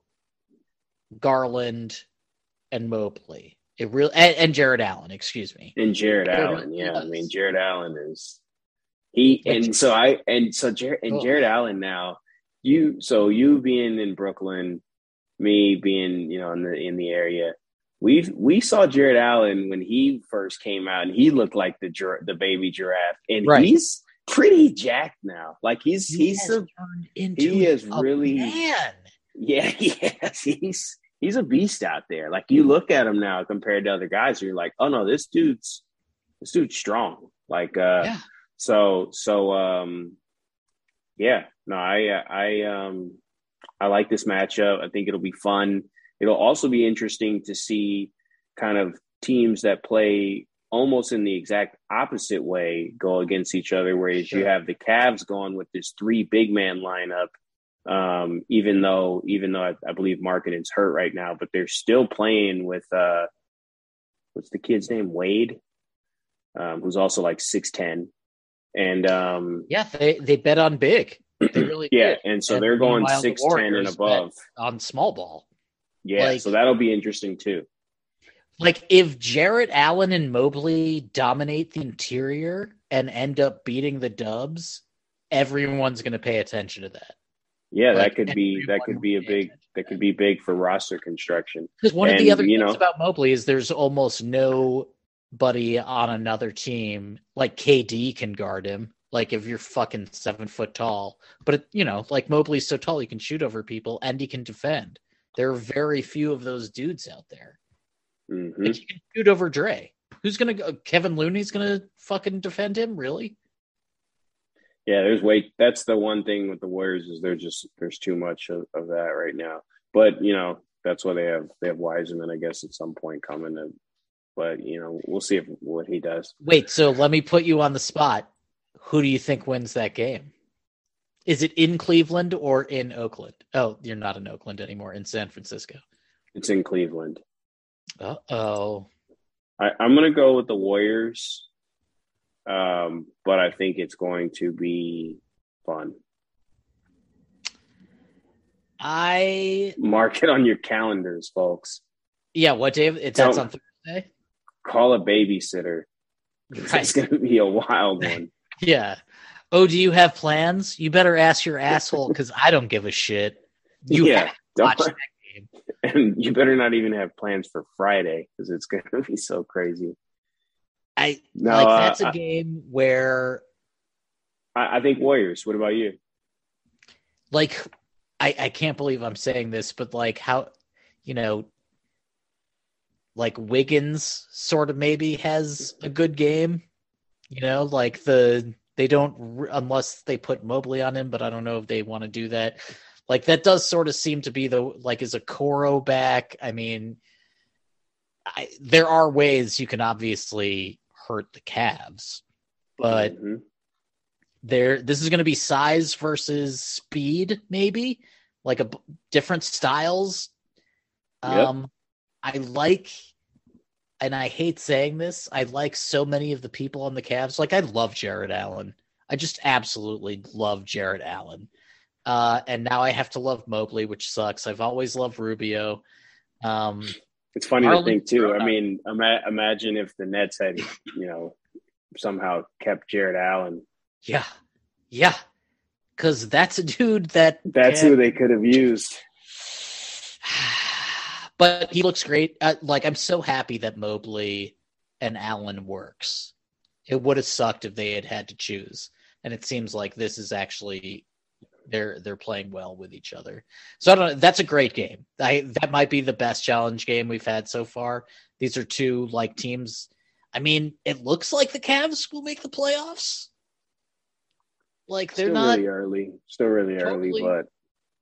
Garland, and Mobley. It really and, and Jared Allen, excuse me. And Jared It Allen, really yeah. does. I mean, Jared Allen is he, Like, and so I, and so Jared and oh. Jared Allen now. You, so you being in Brooklyn, me being, you know, in the in the area, we we saw Jared Allen when he first came out, and he looked like the the baby giraffe, and right. he's pretty jacked now. Like he's he he's has a, turned into he is a really man. Yeah, yes, he's he's a beast out there. Like you look at him now compared to other guys, and you're like, oh no, this dude's this dude's strong. Like, uh, Yeah. so so um, yeah, no, I I um I like this matchup. I think it'll be fun. It'll also be interesting to see kind of teams that play almost in the exact opposite way go against each other, whereas Sure. you have the Cavs going with this three big man lineup. Um, even though, even though I, I believe Markkanen's hurt right now, but they're still playing with, uh, what's the kid's name? Wade, um, who's also like six ten. And, um, Yeah, they, they bet on big. They really yeah. did. And so And they're going meanwhile, the six ten and Warriors above bet on small ball. Yeah. Like- So that'll be interesting too. Like if Jarrett Allen and Mobley dominate the interior and end up beating the Dubs, everyone's going to pay attention to that. Yeah. Like, that could be, that everyone could be a will pay big, attention to that could be big for roster construction. Because one of the And, other you things know- about Mobley is there's almost nobody on another team. Like K D can guard him. Like if you're fucking seven foot tall, but it, you know, like Mobley's so tall he can shoot over people and he can defend. There are very few of those dudes out there. Mm-hmm. Like he can shoot over Dre. Who's gonna go? Kevin Looney's gonna fucking defend him? Really? Yeah, there's way. That's the one thing with the Warriors is there's just there's too much of, of that right now. But you know that's why they have they have Wiseman, I guess, at some point coming. To, but you know we'll see if what he does. Wait, so let me put you on the spot. Who do you think wins that game? Is it in Cleveland or in Oakland? Oh, you're not in Oakland anymore. In San Francisco. It's in Cleveland. Uh oh. I, I'm gonna go with the Warriors, um, but I think it's going to be fun. I Mark it on your calendars, folks. yeah. What day? It's that's on Thursday. Call a babysitter. Right. It's going to be a wild one. Yeah. Oh, do you have plans? You better ask your asshole because I don't give a shit. You Yeah, have to don't- watch that game. And you better not even have plans for Friday because it's going to be so crazy. I No, like uh, that's a I- game where I, I think Warriors. What about you? like I I can't believe I'm saying this, but like how you know like Wiggins sort of maybe has a good game. You know, like the they don't unless they put Mobley on him, but I don't know if they want to do that. Like that does sort of seem to be the like is a Coro back. I mean, I, there are ways you can obviously hurt the Cavs, but Mhm. there this is going to be size versus speed, maybe like a different styles. Yep. Um, I like, and I hate saying this, I like so many of the people on the Cavs. Like I love Jared Allen. I just absolutely love Jared Allen. Uh, and now I have to love Mobley, which sucks. I've always loved Rubio. Um, It's funny to Harlan think too. Cronin. I mean, ima- imagine if the Nets had, you know, somehow kept Jared Allen. yeah, yeah, because that's a dude that That's can- who they could have used. But he looks great. Uh, like I'm so happy that Mobley and Allen works. It would have sucked if they had had to choose. And it seems like this is actually they're they're playing well with each other. So I don't know. That's a great game. I that might be the best challenge game we've had so far. These are two like teams. I mean, it looks like the Cavs will make the playoffs. Like they're Still not really early. Still really totally. early, but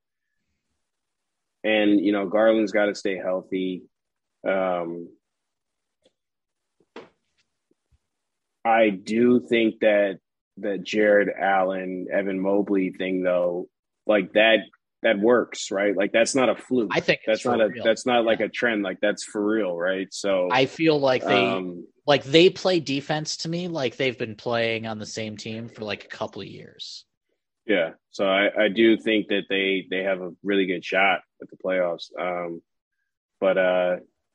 and you know, Garland's got to stay healthy. Um, I do think that the Jared Allen, Evan Mobley thing, though, like that, that works, right? Like that's not a fluke. I think that's not real. a that's not yeah. like a trend. Like that's for real, right? So I feel like they um, like they play defense to me like they've been playing on the same team for like a couple of years. Yeah, so I, I do think that they they have a really good shot at the playoffs. Um, but uh,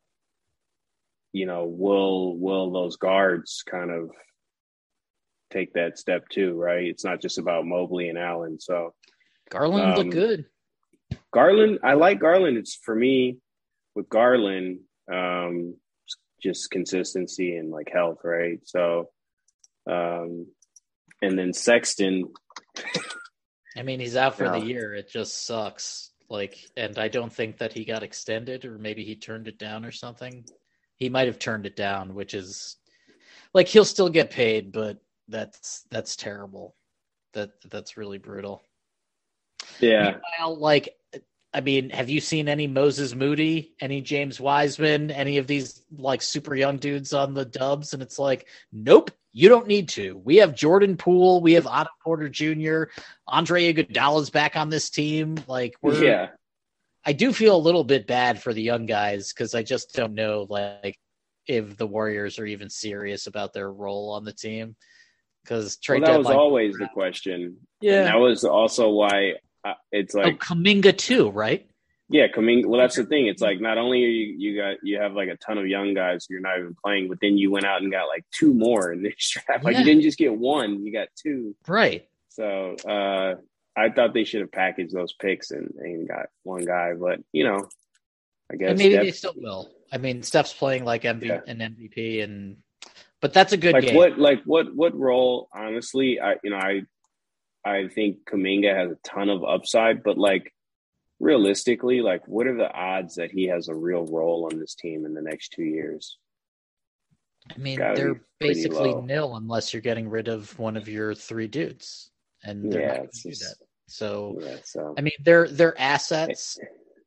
you know, will will those guards kind of take that step too, right? It's not just about Mobley and Allen. So Garland um, looked good. Garland, I like Garland. It's for me with Garland, um, just consistency and like health, right? So, um, and then Sexton. I mean, he's out for No. the year. It just sucks. Like, and I don't think that he got extended, or maybe he turned it down or something. He might have turned it down, which is like he'll still get paid, but that's that's terrible. That that's really brutal. Yeah. Meanwhile, like, I mean, have you seen any Moses Moody, any James Wiseman, any of these like super young dudes on the Dubs? And it's like, nope, you don't need to. We have Jordan Poole, we have Otto Porter Junior, Andre Iguodala's back on this team. Like, we're Yeah. I do feel a little bit bad for the young guys because I just don't know like if the Warriors are even serious about their role on the team. Because Well, that was always the question. Yeah, and that was also why uh, it's like oh, Kuminga too, right? yeah, coming. Well, that's the thing. It's like not only are you you got you have like a ton of young guys you're not even playing, but then you went out and got like two more in this draft. Like Yeah. you didn't just get one, you got two. Right. So uh, I thought they should have packaged those picks and, and got one guy, but you know, I guess And maybe Steph, they still will. I mean, Steph's playing like M V- Yeah. an M V P, and but that's a good like game. what like what what role? Honestly, I you know I I think Kuminga has a ton of upside, but like realistically, like what are the odds that he has a real role on this team in the next two years? I mean, gotta they're be pretty basically low. nil unless you're getting rid of one of your three dudes, and they're Yeah, not going it's to do just- that. So, Yeah, so I mean, they're they're assets,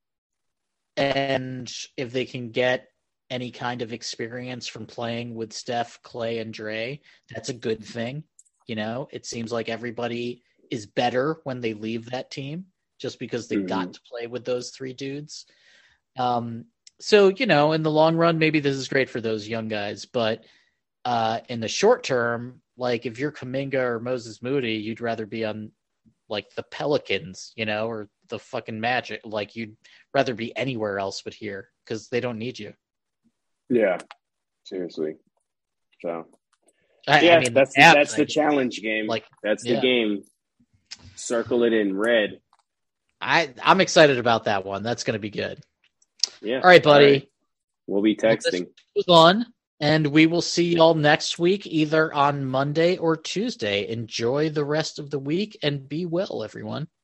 and if they can get any kind of experience from playing with Steph, Clay, and Dre, that's a good thing. You know, it seems like everybody is better when they leave that team just because they Mhm. got to play with those three dudes. Um, so, you know, in the long run, maybe this is great for those young guys, but uh, in the short term, like if you're Kuminga or Moses Moody, you'd rather be on like the Pelicans, you know, or the fucking Magic. Like you'd rather be anywhere else but here because they don't need you. yeah, seriously. So I, yeah, I mean, that's the, Cavs, that's the I- challenge game. Like, that's the yeah. game. Circle it in red. I, I'm excited about that one. That's going to be good. Yeah. All right, buddy. All right. We'll be Well, this texting. was fun, and we will see y'all next week, either on Monday or Tuesday. Enjoy the rest of the week and be well, everyone.